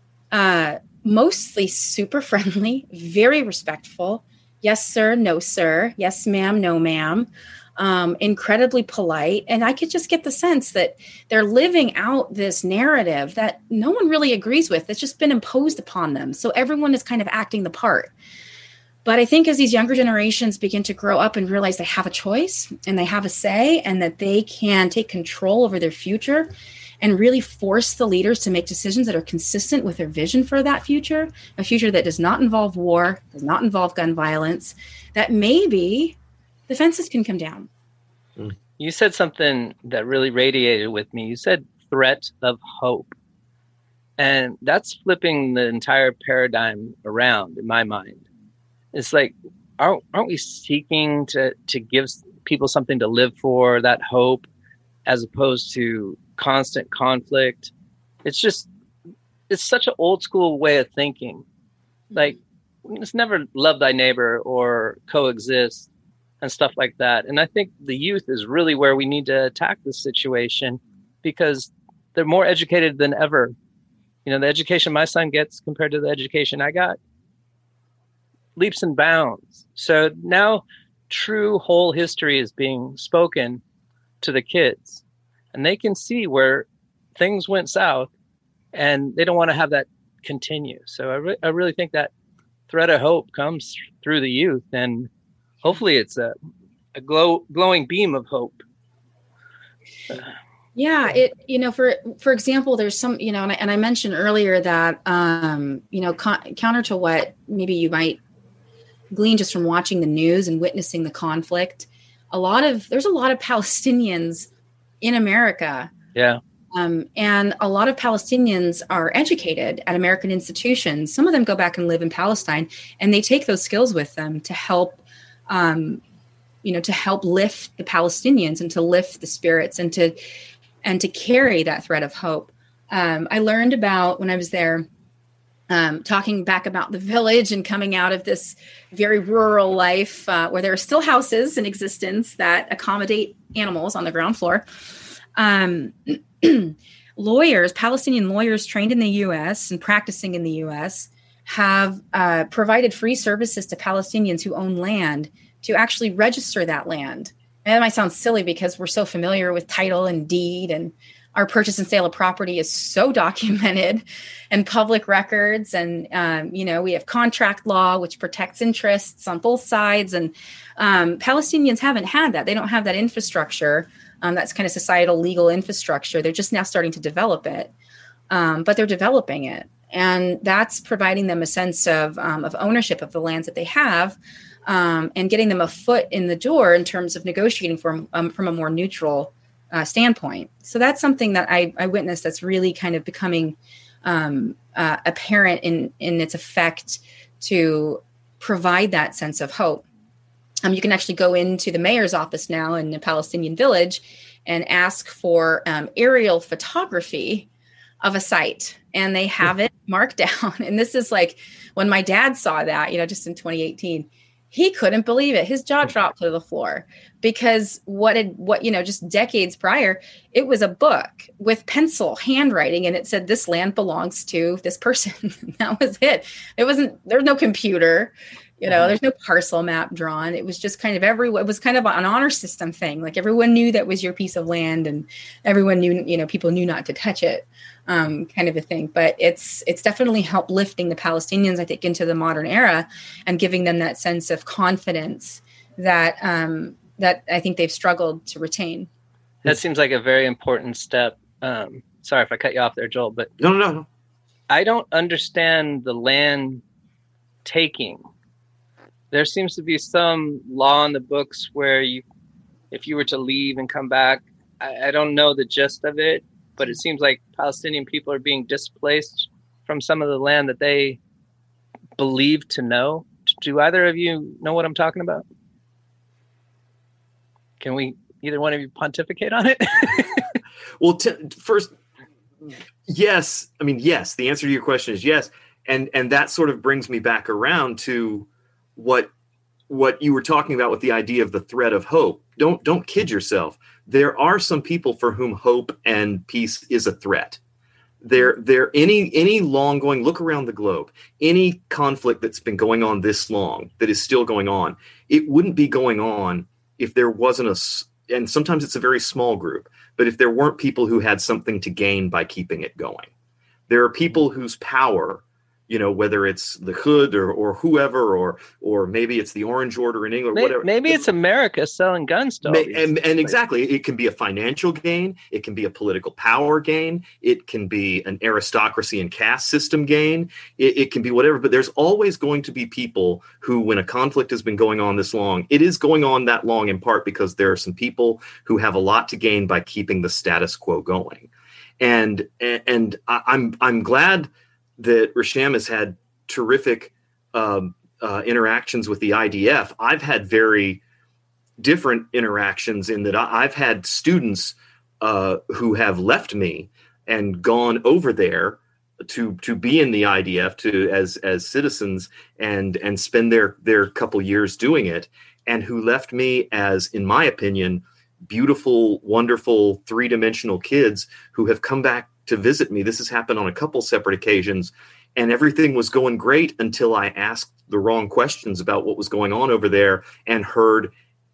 uh, mostly super friendly, very respectful. Yes, sir. No, sir. Yes, ma'am. No, ma'am. Um, incredibly polite. And I could just get the sense that they're living out this narrative that no one really agrees with. It's just been imposed upon them. So everyone is kind of acting the part. But I think as these younger generations begin to grow up and realize they have a choice and they have a say, and that they can take control over their future and really force the leaders to make decisions that are consistent with their vision for that future, a future that does not involve war, does not involve gun violence, that maybe the fences can come down. You said something that really radiated with me. You said threat of hope. And that's flipping the entire paradigm around in my mind. It's like, aren't, aren't we seeking to, to give people something to live for, that hope, as opposed to constant conflict? It's just, it's such an old school way of thinking. Like, it's never love thy neighbor or coexist and stuff like that. And I think the youth is really where we need to attack this situation, because they're more educated than ever. You know, the education my son gets compared to the education I got, leaps and bounds. So now true whole history is being spoken to the kids, and they can see where things went south, and they don't want to have that continue. So I, re- I really think that thread of hope comes through the youth, and hopefully it's a, a glow, glowing beam of hope. Yeah, it, you know, for, for example, there's some, you know, and I, and I mentioned earlier that, um, you know, con- counter to what maybe you might glean just from watching the news and witnessing the conflict, a lot of, there's a lot of Palestinians in America. Yeah. Um, and a lot of Palestinians are educated at American institutions. Some of them go back and live in Palestine, and they take those skills with them to help Um, you know, to help lift the Palestinians and to lift the spirits and to and to carry that thread of hope. Um, I learned about when I was there, um, talking back about the village and coming out of this very rural life uh, where there are still houses in existence that accommodate animals on the ground floor. Um, lawyers, Palestinian lawyers trained in the U S and practicing in the U S have uh, provided free services to Palestinians who own land to actually register that land. And that might sound silly because we're so familiar with title and deed and our purchase and sale of property is so documented and public records. And, um, you know, we have contract law, which protects interests on both sides. And um, Palestinians haven't had that. They don't have that infrastructure. Um, that's kind of societal legal infrastructure. They're just now starting to develop it, um, but they're developing it. And that's providing them a sense of, um, of ownership of the lands that they have, um, and getting them a foot in the door in terms of negotiating from, um, from a more neutral uh, standpoint. So that's something that I, I witnessed that's really kind of becoming um, uh, apparent in, in its effect to provide that sense of hope. Um, you can actually go into the mayor's office now in the Palestinian village and ask for um, aerial photography of a site, and they have it marked down. And this is like when my dad saw that, you know, just in twenty eighteen, he couldn't believe it. His jaw dropped to the floor because what had, what, you know, just decades prior, it was a book with pencil handwriting, and it said, this land belongs to this person. That was it. It wasn't, there was no computer. You know, there's no parcel map drawn. It was just kind of everyone, it was kind of an honor system thing. Like everyone knew that was your piece of land, and everyone knew, you know, people knew not to touch it, um, kind of a thing. But it's, it's definitely helped lifting the Palestinians, I think, into the modern era and giving them that sense of confidence that, um, that I think they've struggled to retain. That seems like a very important step. Um, sorry if I cut you off there, Joel, but No, no, no. I don't understand the land taking. There seems to be some law in the books where you, if you were to leave and come back, I, I don't know the gist of it, but it seems like Palestinian people are being displaced from some of the land that they believe to know. Do either of you know what I'm talking about? Can we, either one of you, pontificate on it? Well, t- first, yes. I mean, yes. The answer to your question is yes. And and that sort of brings me back around to what what you were talking about with the idea of the thread of hope. Don't don't kid yourself. There are some people for whom hope and peace is a threat. There there any any long going, look around the globe, any conflict that's been going on this long, that is still going on, it wouldn't be going on if there wasn't a, and sometimes it's a very small group, but if there weren't people who had something to gain by keeping it going. There are people whose power, you know, whether it's the Hood or, or whoever, or or maybe it's the Orange Order in England, maybe, whatever. Maybe it's America selling guns to all May, these and, and exactly, it can be a financial gain. It can be a political power gain. It can be an aristocracy and caste system gain. It, it can be whatever. But there's always going to be people who, when a conflict has been going on this long, it is going on that long in part because there are some people who have a lot to gain by keeping the status quo going. And and, and I, I'm I'm glad that Resham has had terrific um, uh, interactions with the I D F. I've had very different interactions in that I, I've had students uh, who have left me and gone over there to to be in the I D F to as as citizens and and spend their their couple years doing it, and who left me as, in my opinion, beautiful, wonderful, three-dimensional kids who have come back to visit me. This has happened on a couple separate occasions, and everything was going great until I asked the wrong questions about what was going on over there and heard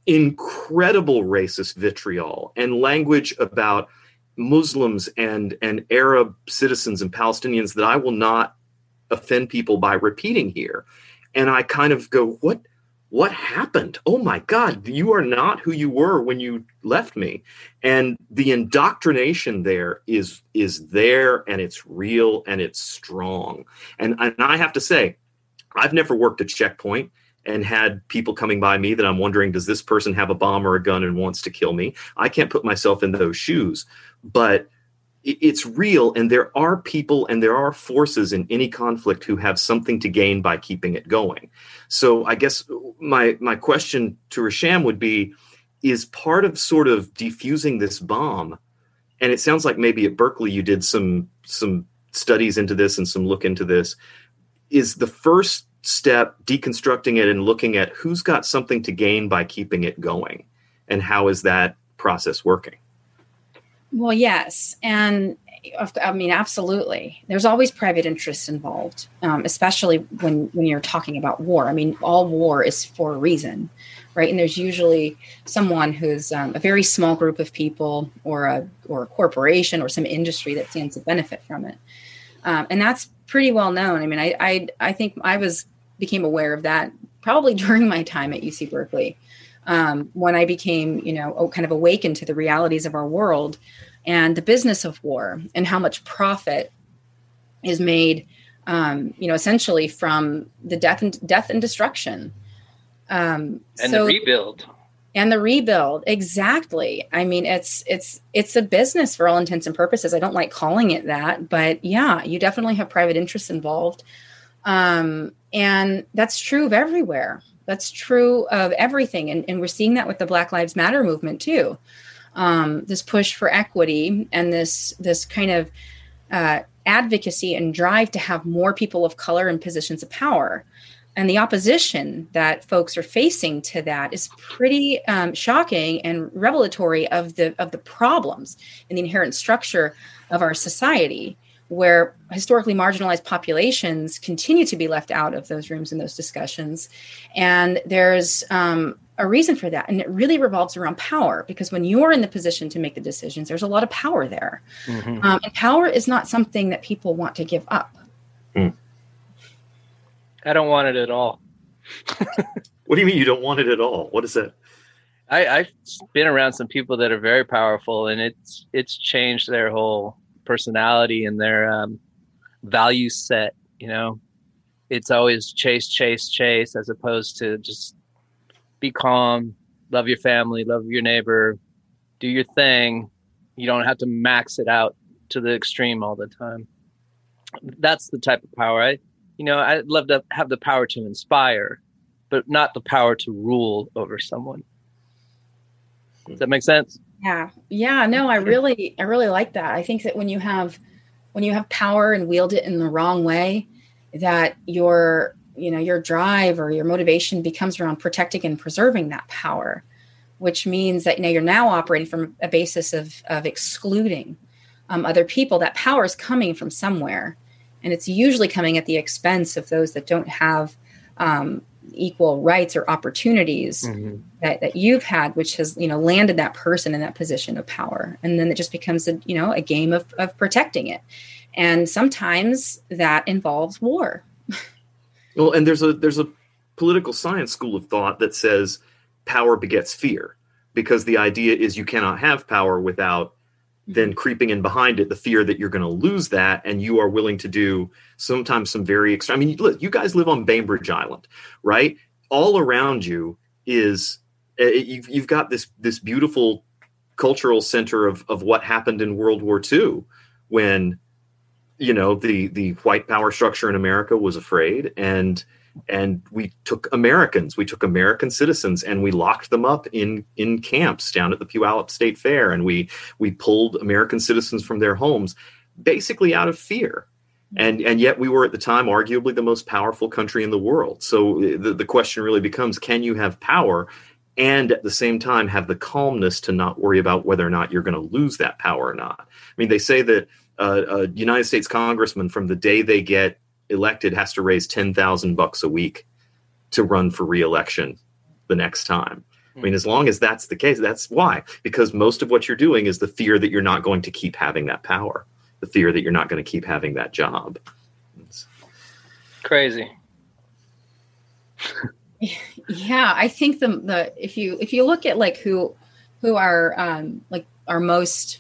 incredible racist vitriol and language about Muslims and, and Arab citizens and Palestinians that I will not offend people by repeating here. And I kind of go, what? What happened? Oh my God, you are not who you were when you left me. And the indoctrination there is, is there, and it's real, and it's strong. And, and I have to say, I've never worked a checkpoint and had people coming by me that I'm wondering, does this person have a bomb or a gun and wants to kill me? I can't put myself in those shoes, but it's real. And there are people and there are forces in any conflict who have something to gain by keeping it going. So I guess my my question to Resham would be, is part of sort of defusing this bomb, and it sounds like maybe at Berkeley you did some some studies into this and some look into this, is the first step deconstructing it and looking at who's got something to gain by keeping it going, and how is that process working? Well, yes. And, I mean, absolutely. There's always private interests involved, um, especially when, when you're talking about war. I mean, all war is for a reason, right? And there's usually someone who's um, a very small group of people or a or a corporation or some industry that stands to benefit from it. Um, and that's pretty well known. I mean, I, I I think I was became aware of that probably during my time at U C Berkeley, um, when I became, you know, kind of awakened to the realities of our world and the business of war and how much profit is made, um, you know, essentially from the death and death and destruction. Um, and so, the rebuild. And the rebuild. Exactly. I mean, it's, it's, it's a business for all intents and purposes. I don't like calling it that, but yeah, you definitely have private interests involved. Um, and that's true of everywhere. That's true of everything. And, and we're seeing that with the Black Lives Matter movement too. Um, this push for equity and this this kind of uh, advocacy and drive to have more people of color in positions of power. And the opposition that folks are facing to that is pretty um, shocking and revelatory of the of the problems in the inherent structure of our society, where historically marginalized populations continue to be left out of those rooms and those discussions. And there's um, a reason for that. And it really revolves around power, because when you're in the position to make the decisions, there's a lot of power there. Mm-hmm. Um, and power is not something that people want to give up. Mm. I don't want it at all. What do you mean you don't want it at all? What is that? I, I've been around some people that are very powerful, and it's it's changed their whole personality and their um, value set. You know, it's always chase, chase, chase, as opposed to just be calm, love your family, love your neighbor, do your thing. You don't have to max it out to the extreme all the time. That's the type of power. I, you know, I'd love to have the power to inspire, but not the power to rule over someone. Does that make sense? Yeah. Yeah. No, I really, I really like that. I think that when you have, when you have power and wield it in the wrong way, that your, you know, your drive or your motivation becomes around protecting and preserving that power, which means that, you know, you're now operating from a basis of, of excluding um, other people. That power is coming from somewhere, and it's usually coming at the expense of those that don't have um, equal rights or opportunities mm-hmm. that, that you've had, which has, you know, landed that person in that position of power. And then it just becomes a, you know, a game of, of protecting it. And sometimes that involves war. Well, and there's a, there's a political science school of thought that says power begets fear, because the idea is you cannot have power without then creeping in behind it the fear that you're going to lose that, and you are willing to do sometimes some very extreme. I mean, look, you guys live on Bainbridge Island, right? All around you is uh, you've, you've got this this beautiful cultural center of of what happened in World War Two, when you know the the white power structure in America was afraid, and and we took Americans, we took American citizens, and we locked them up in, in camps down at the Puyallup State Fair. And we, we pulled American citizens from their homes, basically out of fear. And, and yet we were at the time arguably the most powerful country in the world. So the, the question really becomes, can you have power and at the same time have the calmness to not worry about whether or not you're going to lose that power or not? I mean, they say that uh, a United States congressman, from the day they get elected, has to raise ten thousand bucks a week to run for re-election the next time. I mean, as long as that's the case, that's why, because most of what you're doing is the fear that you're not going to keep having that power, the fear that you're not going to keep having that job. It's crazy. Yeah. I think the, the, if you, if you look at like who, who are um, like our most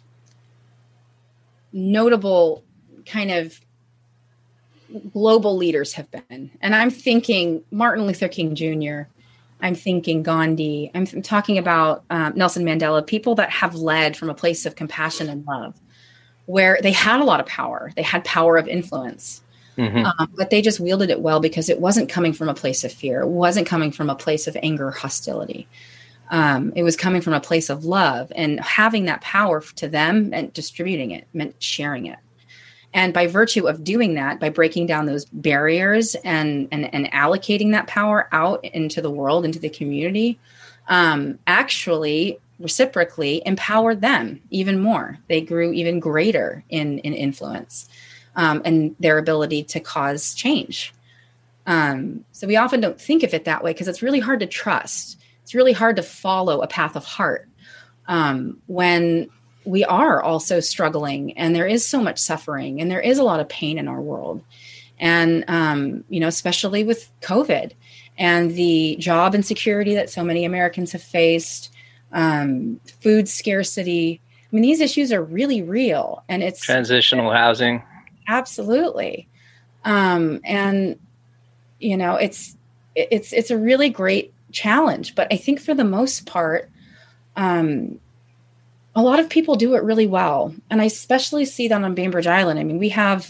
notable kind of global leaders have been. And I'm thinking Martin Luther King Junior I'm thinking Gandhi. I'm talking about um, Nelson Mandela, people that have led from a place of compassion and love, where they had a lot of power. They had power of influence, mm-hmm. um, but they just wielded it well because it wasn't coming from a place of fear. It wasn't coming from a place of anger, hostility. Um, it was coming from a place of love, and having that power to them and distributing it meant sharing it. And by virtue of doing that, by breaking down those barriers and, and, and allocating that power out into the world, into the community, um, actually reciprocally empowered them even more. They grew even greater in, in influence um, and their ability to cause change. Um, so we often don't think of it that way because it's really hard to trust. It's really hard to follow a path of heart um, when we are also struggling and there is so much suffering and there is a lot of pain in our world. And, um, you know, especially with COVID and the job insecurity that so many Americans have faced, um, food scarcity. I mean, these issues are really real, and it's transitional housing. Absolutely. Um, and, you know, it's, it's, it's a really great challenge, but I think for the most part, um, a lot of people do it really well. And I especially see that on Bainbridge Island. I mean, we have,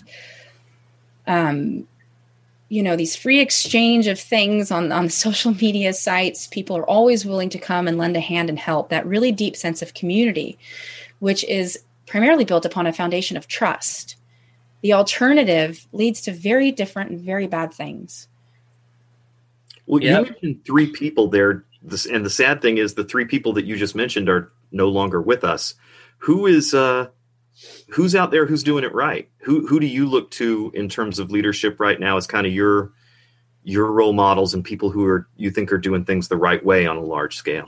um, you know, these free exchange of things on, on social media sites. People are always willing to come and lend a hand and help. That really deep sense of community, which is primarily built upon a foundation of trust. The alternative leads to very different and very bad things. Well, Yep. you mentioned three people there. This, and the sad thing is the three people that you just mentioned are no longer with us. Who is, uh, who's out there? Who's doing it right? Who, who do you look to in terms of leadership right now as kind of your, your role models and people who are, you think are doing things the right way on a large scale?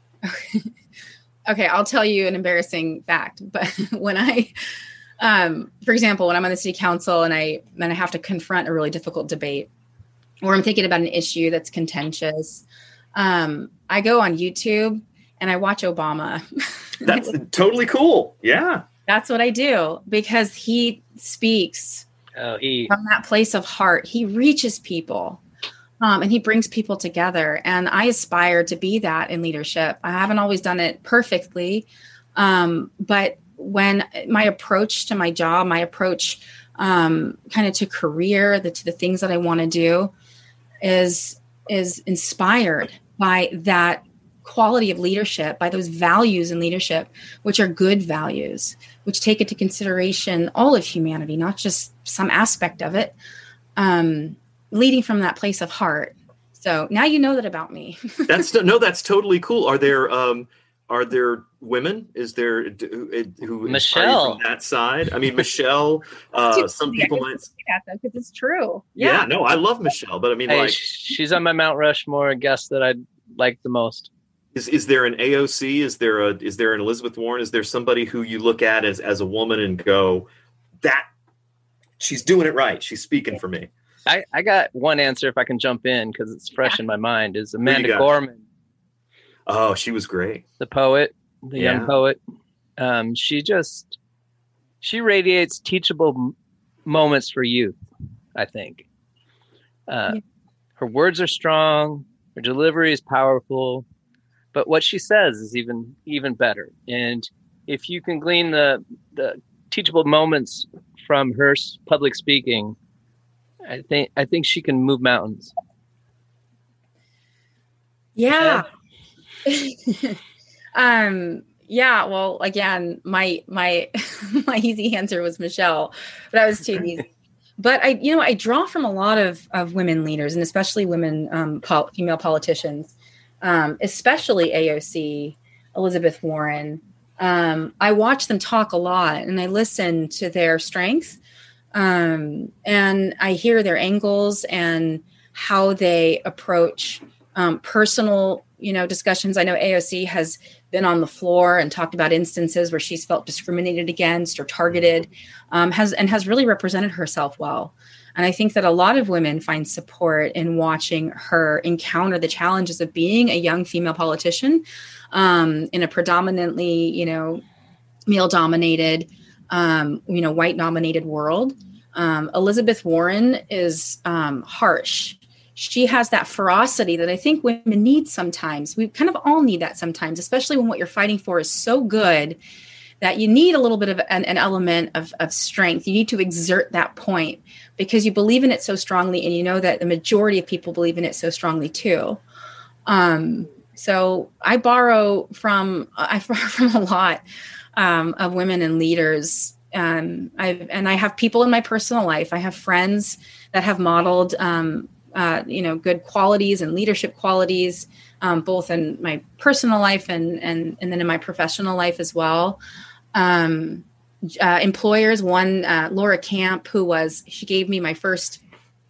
Okay. I'll tell you an embarrassing fact, but when I, um, for example, when I'm on the city council and I, and I have to confront a really difficult debate, or I'm thinking about an issue that's contentious, um, I go on YouTube and I watch Obama. That's totally cool. Yeah. That's what I do because he speaks Oh, he. from that place of heart. He reaches people um, and he brings people together. And I aspire to be that in leadership. I haven't always done it perfectly. Um, but when my approach to my job, my approach um, kind of to career, the, to the things that I want to do is, is inspired by that quality of leadership, by those values in leadership, which are good values, which take into consideration all of humanity, not just some aspect of it, um, leading from that place of heart. So now you know that about me. That's no, that's totally cool. Are there, um, are there women? Is there who, who Michelle from that side? I mean, Michelle, uh, some people might say that because it's true. Yeah. Yeah. no, I love Michelle, but I mean, Hey, like, she's on my Mount Rushmore guest that I like the most. Is is there an A O C? Is there a is there an Elizabeth Warren? Is there somebody who you look at as as a woman and go, that she's doing it right? She's speaking for me. I, I got one answer if I can jump in because it's fresh Yeah. in my mind. Is you Amanda got? Gorman, Oh, she was great. the poet, the Yeah. young poet. Um, she just she radiates teachable m- moments for youth. I think uh, Yeah. her words are strong, her delivery is powerful, but what she says is even even better. And if you can glean the the teachable moments from her s- public speaking, I think I think she can move mountains. Yeah. um, yeah. Well, again, my, my, my easy answer was Michelle, but that was too easy. But I, you know, I draw from a lot of, of women leaders and especially women, um, pol- female politicians, um, especially A O C, Elizabeth Warren. Um, I watch them talk a lot and I listen to their strengths. Um, and I hear their angles and how they approach um, personal, you know, discussions. I know A O C has been on the floor and talked about instances where she's felt discriminated against or targeted, um, has and has really represented herself well. And I think that a lot of women find support in watching her encounter the challenges of being a young female politician um, in a predominantly, you know, male-dominated, um, you know, white-dominated world. Um, Elizabeth Warren is um, harsh. She has that ferocity that I think women need sometimes. We kind of all need that sometimes, especially when what you're fighting for is so good that you need a little bit of an, an element of, of strength. You need to exert that point because you believe in it so strongly and you know that the majority of people believe in it so strongly too. Um, so I borrow from, I borrow from a lot um, of women and leaders. Um, I've, and I have people in my personal life. I have friends that have modeled um, uh, you know, good qualities and leadership qualities, um, both in my personal life and, and, and then in my professional life as well. Um, uh, employers, one, uh, Laura Camp, who was, she gave me my first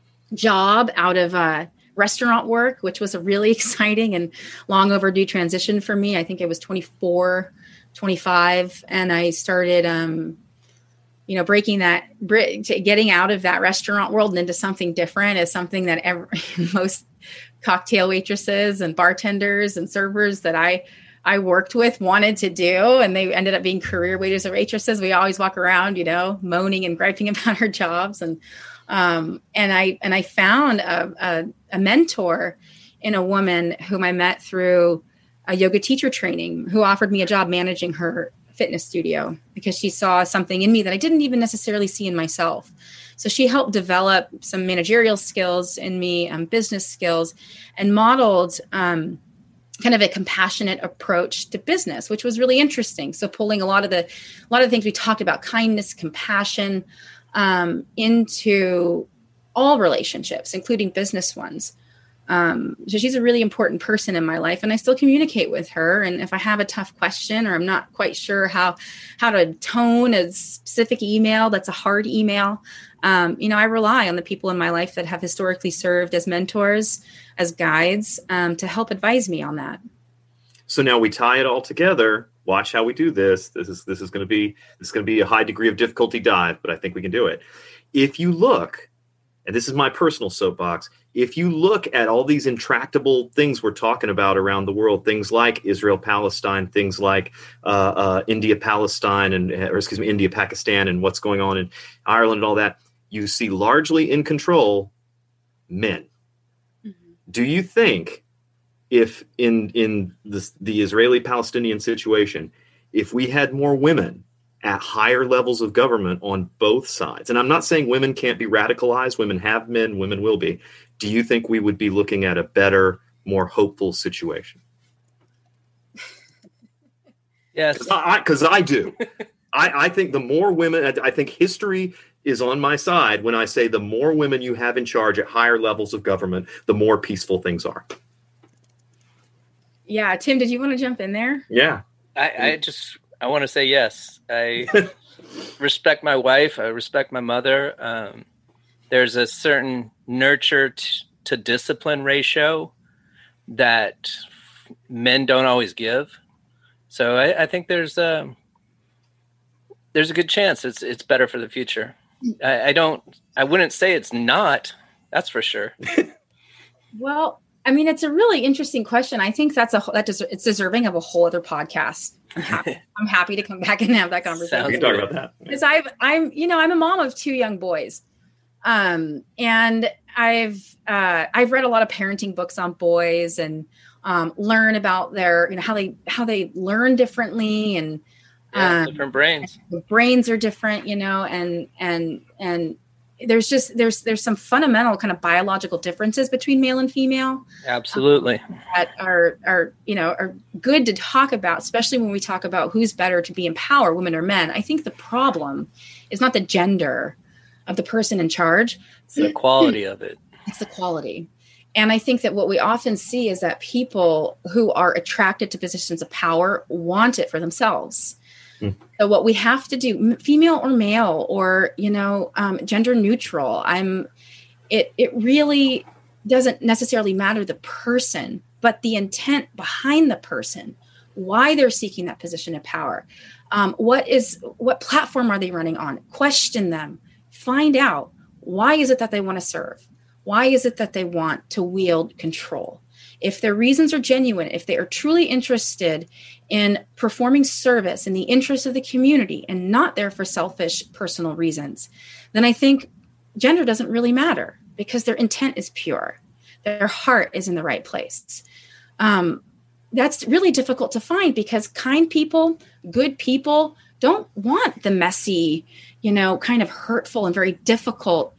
job out of uh, restaurant work, which was a really exciting and long overdue transition for me. I think I was twenty-four, twenty-five, and I started, um, you know, breaking that, getting out of that restaurant world and into something different is something that every, most cocktail waitresses and bartenders and servers that I I worked with wanted to do, and they ended up being career waiters or waitresses. We always walk around, you know, moaning and griping about our jobs, and um, and I and I found a, a, a mentor in a woman whom I met through a yoga teacher training, who offered me a job managing her fitness studio because she saw something in me that I didn't even necessarily see in myself. So she helped develop some managerial skills in me, um, business skills, and modeled um, kind of a compassionate approach to business, which was really interesting. So pulling a lot of the, a lot of the things we talked about, kindness, compassion, um, into all relationships, including business ones. Um, so she's a really important person in my life, and I still communicate with her. And if I have a tough question, or I'm not quite sure how, how to tone a specific email, that's a hard email. Um, you know, I rely on the people in my life that have historically served as mentors, as guides, um, to help advise me on that. So now we tie it all together. Watch how we do this. This is, this is going to be, this is going to be a high degree of difficulty dive, but I think we can do it. If you look, and this is my personal soapbox, if you look at all these intractable things we're talking about around the world, things like Israel, Palestine, things like uh, uh, India, Palestine, and or excuse me, India, Pakistan, and what's going on in Ireland and all that, you see largely in control men. Mm-hmm. Do you think if in in the, the Israeli-Palestinian situation, if we had more women at higher levels of government on both sides, and I'm not saying women can't be radicalized, women have been, women will be, do you think we would be looking at a better, more hopeful situation? Yes. Because I, I, I do. I, I think the more women, I, I think history is on my side when I say the more women you have in charge at higher levels of government, the more peaceful things are. Yeah. Tim, did you want to jump in there? Yeah. I, I just, I want to say yes. I respect my wife. I respect my mother. Um, there's a certain nurture t- to discipline ratio that men don't always give. So I, I think there's a, there's a good chance it's it's better for the future. I, I don't, I wouldn't say it's not. That's for sure. Well, I mean, it's a really interesting question. I think that's a that des- it's deserving of a whole other podcast. I'm happy, I'm happy to come back and have that conversation. We can talk about that because I've I'm you know I'm a mom of two young boys, um, and I've uh, I've read a lot of parenting books on boys and um, learn about their you know how they how they learn differently and yeah, um, different brains. The brains are different, you know, and and and. There's just there's there's some fundamental kind of biological differences between male and female. Absolutely. Um, that are are you know are good to talk about, especially when we talk about who's better to be in power, women or men. I think the problem is not the gender of the person in charge. It's the quality of it. It's the quality. And I think that what we often see is that people who are attracted to positions of power want it for themselves. So what we have to do, female or male or, you know, um, gender neutral, I'm, it, it really doesn't necessarily matter the person, but the intent behind the person, why they're seeking that position of power. Um, what is, what platform are they running on? Question them, find out, why is it that they want to serve? Why is it that they want to wield control? If their reasons are genuine, if they are truly interested in performing service in the interest of the community and not there for selfish personal reasons, then I think gender doesn't really matter because their intent is pure. Their heart is in the right place. Um, that's really difficult to find because kind people, good people don't want the messy, you know, kind of hurtful and very difficult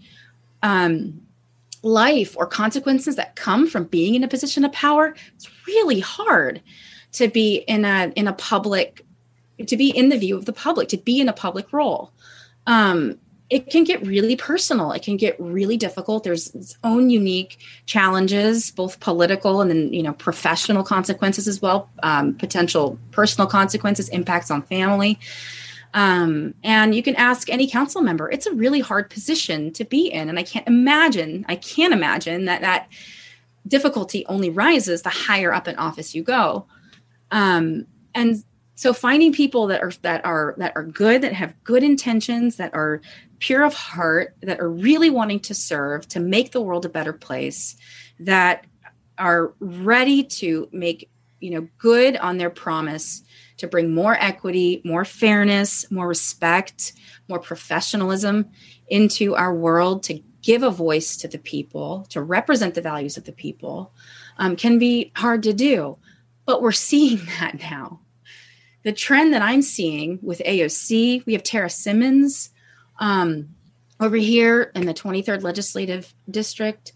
um life or consequences that come from being in a position of power. It's really hard to be in a in a public, to be in the view of the public, to be in a public role. Um, it can get really personal. It can get really difficult. There's its own unique challenges, both political and then, you know, professional consequences as well, um, potential personal consequences, impacts on family. Um, and you can ask any council member. It's a really hard position to be in. And I can't imagine, I can't imagine that that difficulty only rises the higher up in office you go. Um, and so finding people that are that are that are good, that have good intentions, that are pure of heart, that are really wanting to serve, to make the world a better place, that are ready to make, you know, good on their promise to bring more equity, more fairness, more respect, more professionalism into our world, to give a voice to the people, to represent the values of the people, um, can be hard to do. But we're seeing that now. The trend that I'm seeing with A O C, we have Tara Simmons um, over here in the twenty-third Legislative District,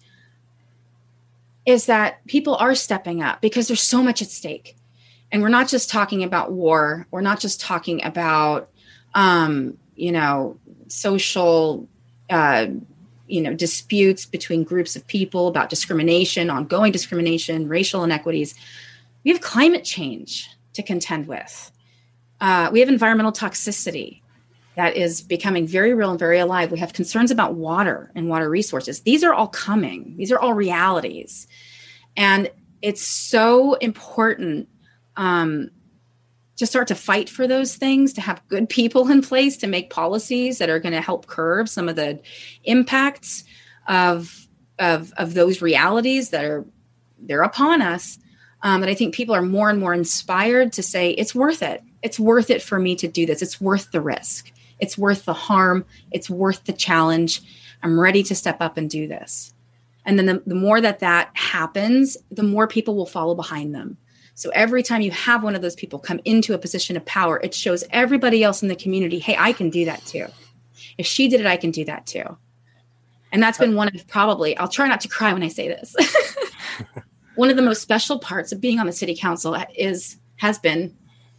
is that people are stepping up because there's so much at stake. And we're not just talking about war. We're not just talking about, um, you know, social, uh, you know, disputes between groups of people about discrimination, ongoing discrimination, racial inequities. We have climate change to contend with. Uh, we have environmental toxicity that is becoming very real and very alive. We have concerns about water and water resources. These are all coming. These are all realities. And it's so important um, to start to fight for those things, to have good people in place to make policies that are going to help curb some of the impacts of, of, of those realities that are, they're upon us. Um, and I think people are more and more inspired to say, it's worth it. It's worth it for me to do this. It's worth the risk. It's worth the harm. It's worth the challenge. I'm ready to step up and do this. And then the, the more that that happens, the more people will follow behind them. So every time you have one of those people come into a position of power, it shows everybody else in the community, hey, I can do that too. If she did it, I can do that too. And that's been one of probably, I'll try not to cry when I say this. One of the most special parts of being on the city council is, has been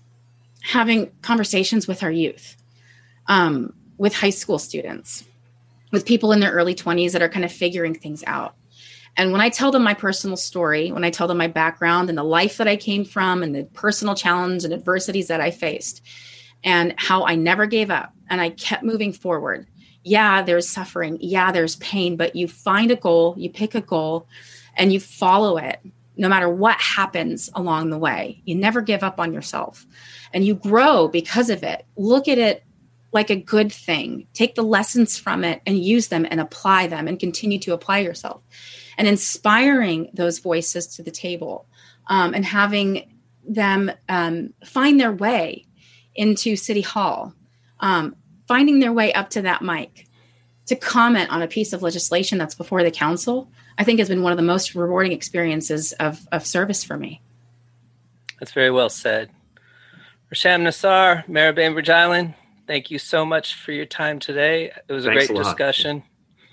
having conversations with our youth, um, with high school students, with people in their early twenties that are kind of figuring things out. And when I tell them my personal story, when I tell them my background and the life that I came from and the personal challenge and adversities that I faced and how I never gave up and I kept moving forward. Yeah, there's suffering. Yeah, there's pain, but you find a goal, you pick a goal and you follow it no matter what happens along the way. You never give up on yourself and you grow because of it. Look at it like a good thing. Take the lessons from it and use them and apply them and continue to apply yourself. And inspiring those voices to the table um, and having them um, find their way into City Hall, um, finding their way up to that mic to comment on a piece of legislation that's before the council, I think has been one of the most rewarding experiences of, of service for me. That's very well said. Resham Nassar, Mayor of Bainbridge Island, thank you so much for your time today. It was a Thanks great a lot. discussion.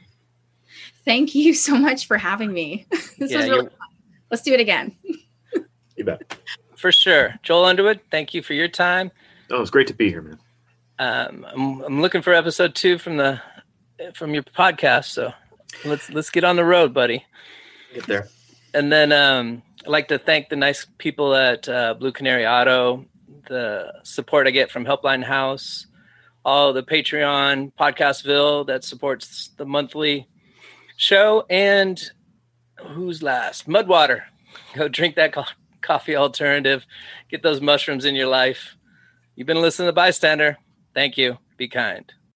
Thank you so much for having me. This Yeah, was really you're- fun. Let's do it again. You bet. For sure. Joel Underwood, thank you for your time. Oh, it's great to be here, man. Um, I'm, I'm looking for episode two from the from your podcast. So let's let's get on the road, buddy. Get there. And then um, I'd like to thank the nice people at uh, Blue Canary Auto, the support I get from Helpline House, all the Patreon Podcastville that supports the monthly show, and who's last? Mudwater. Go drink that co- coffee alternative. Get those mushrooms in your life. You've been listening to Bystander. Thank you. Be kind.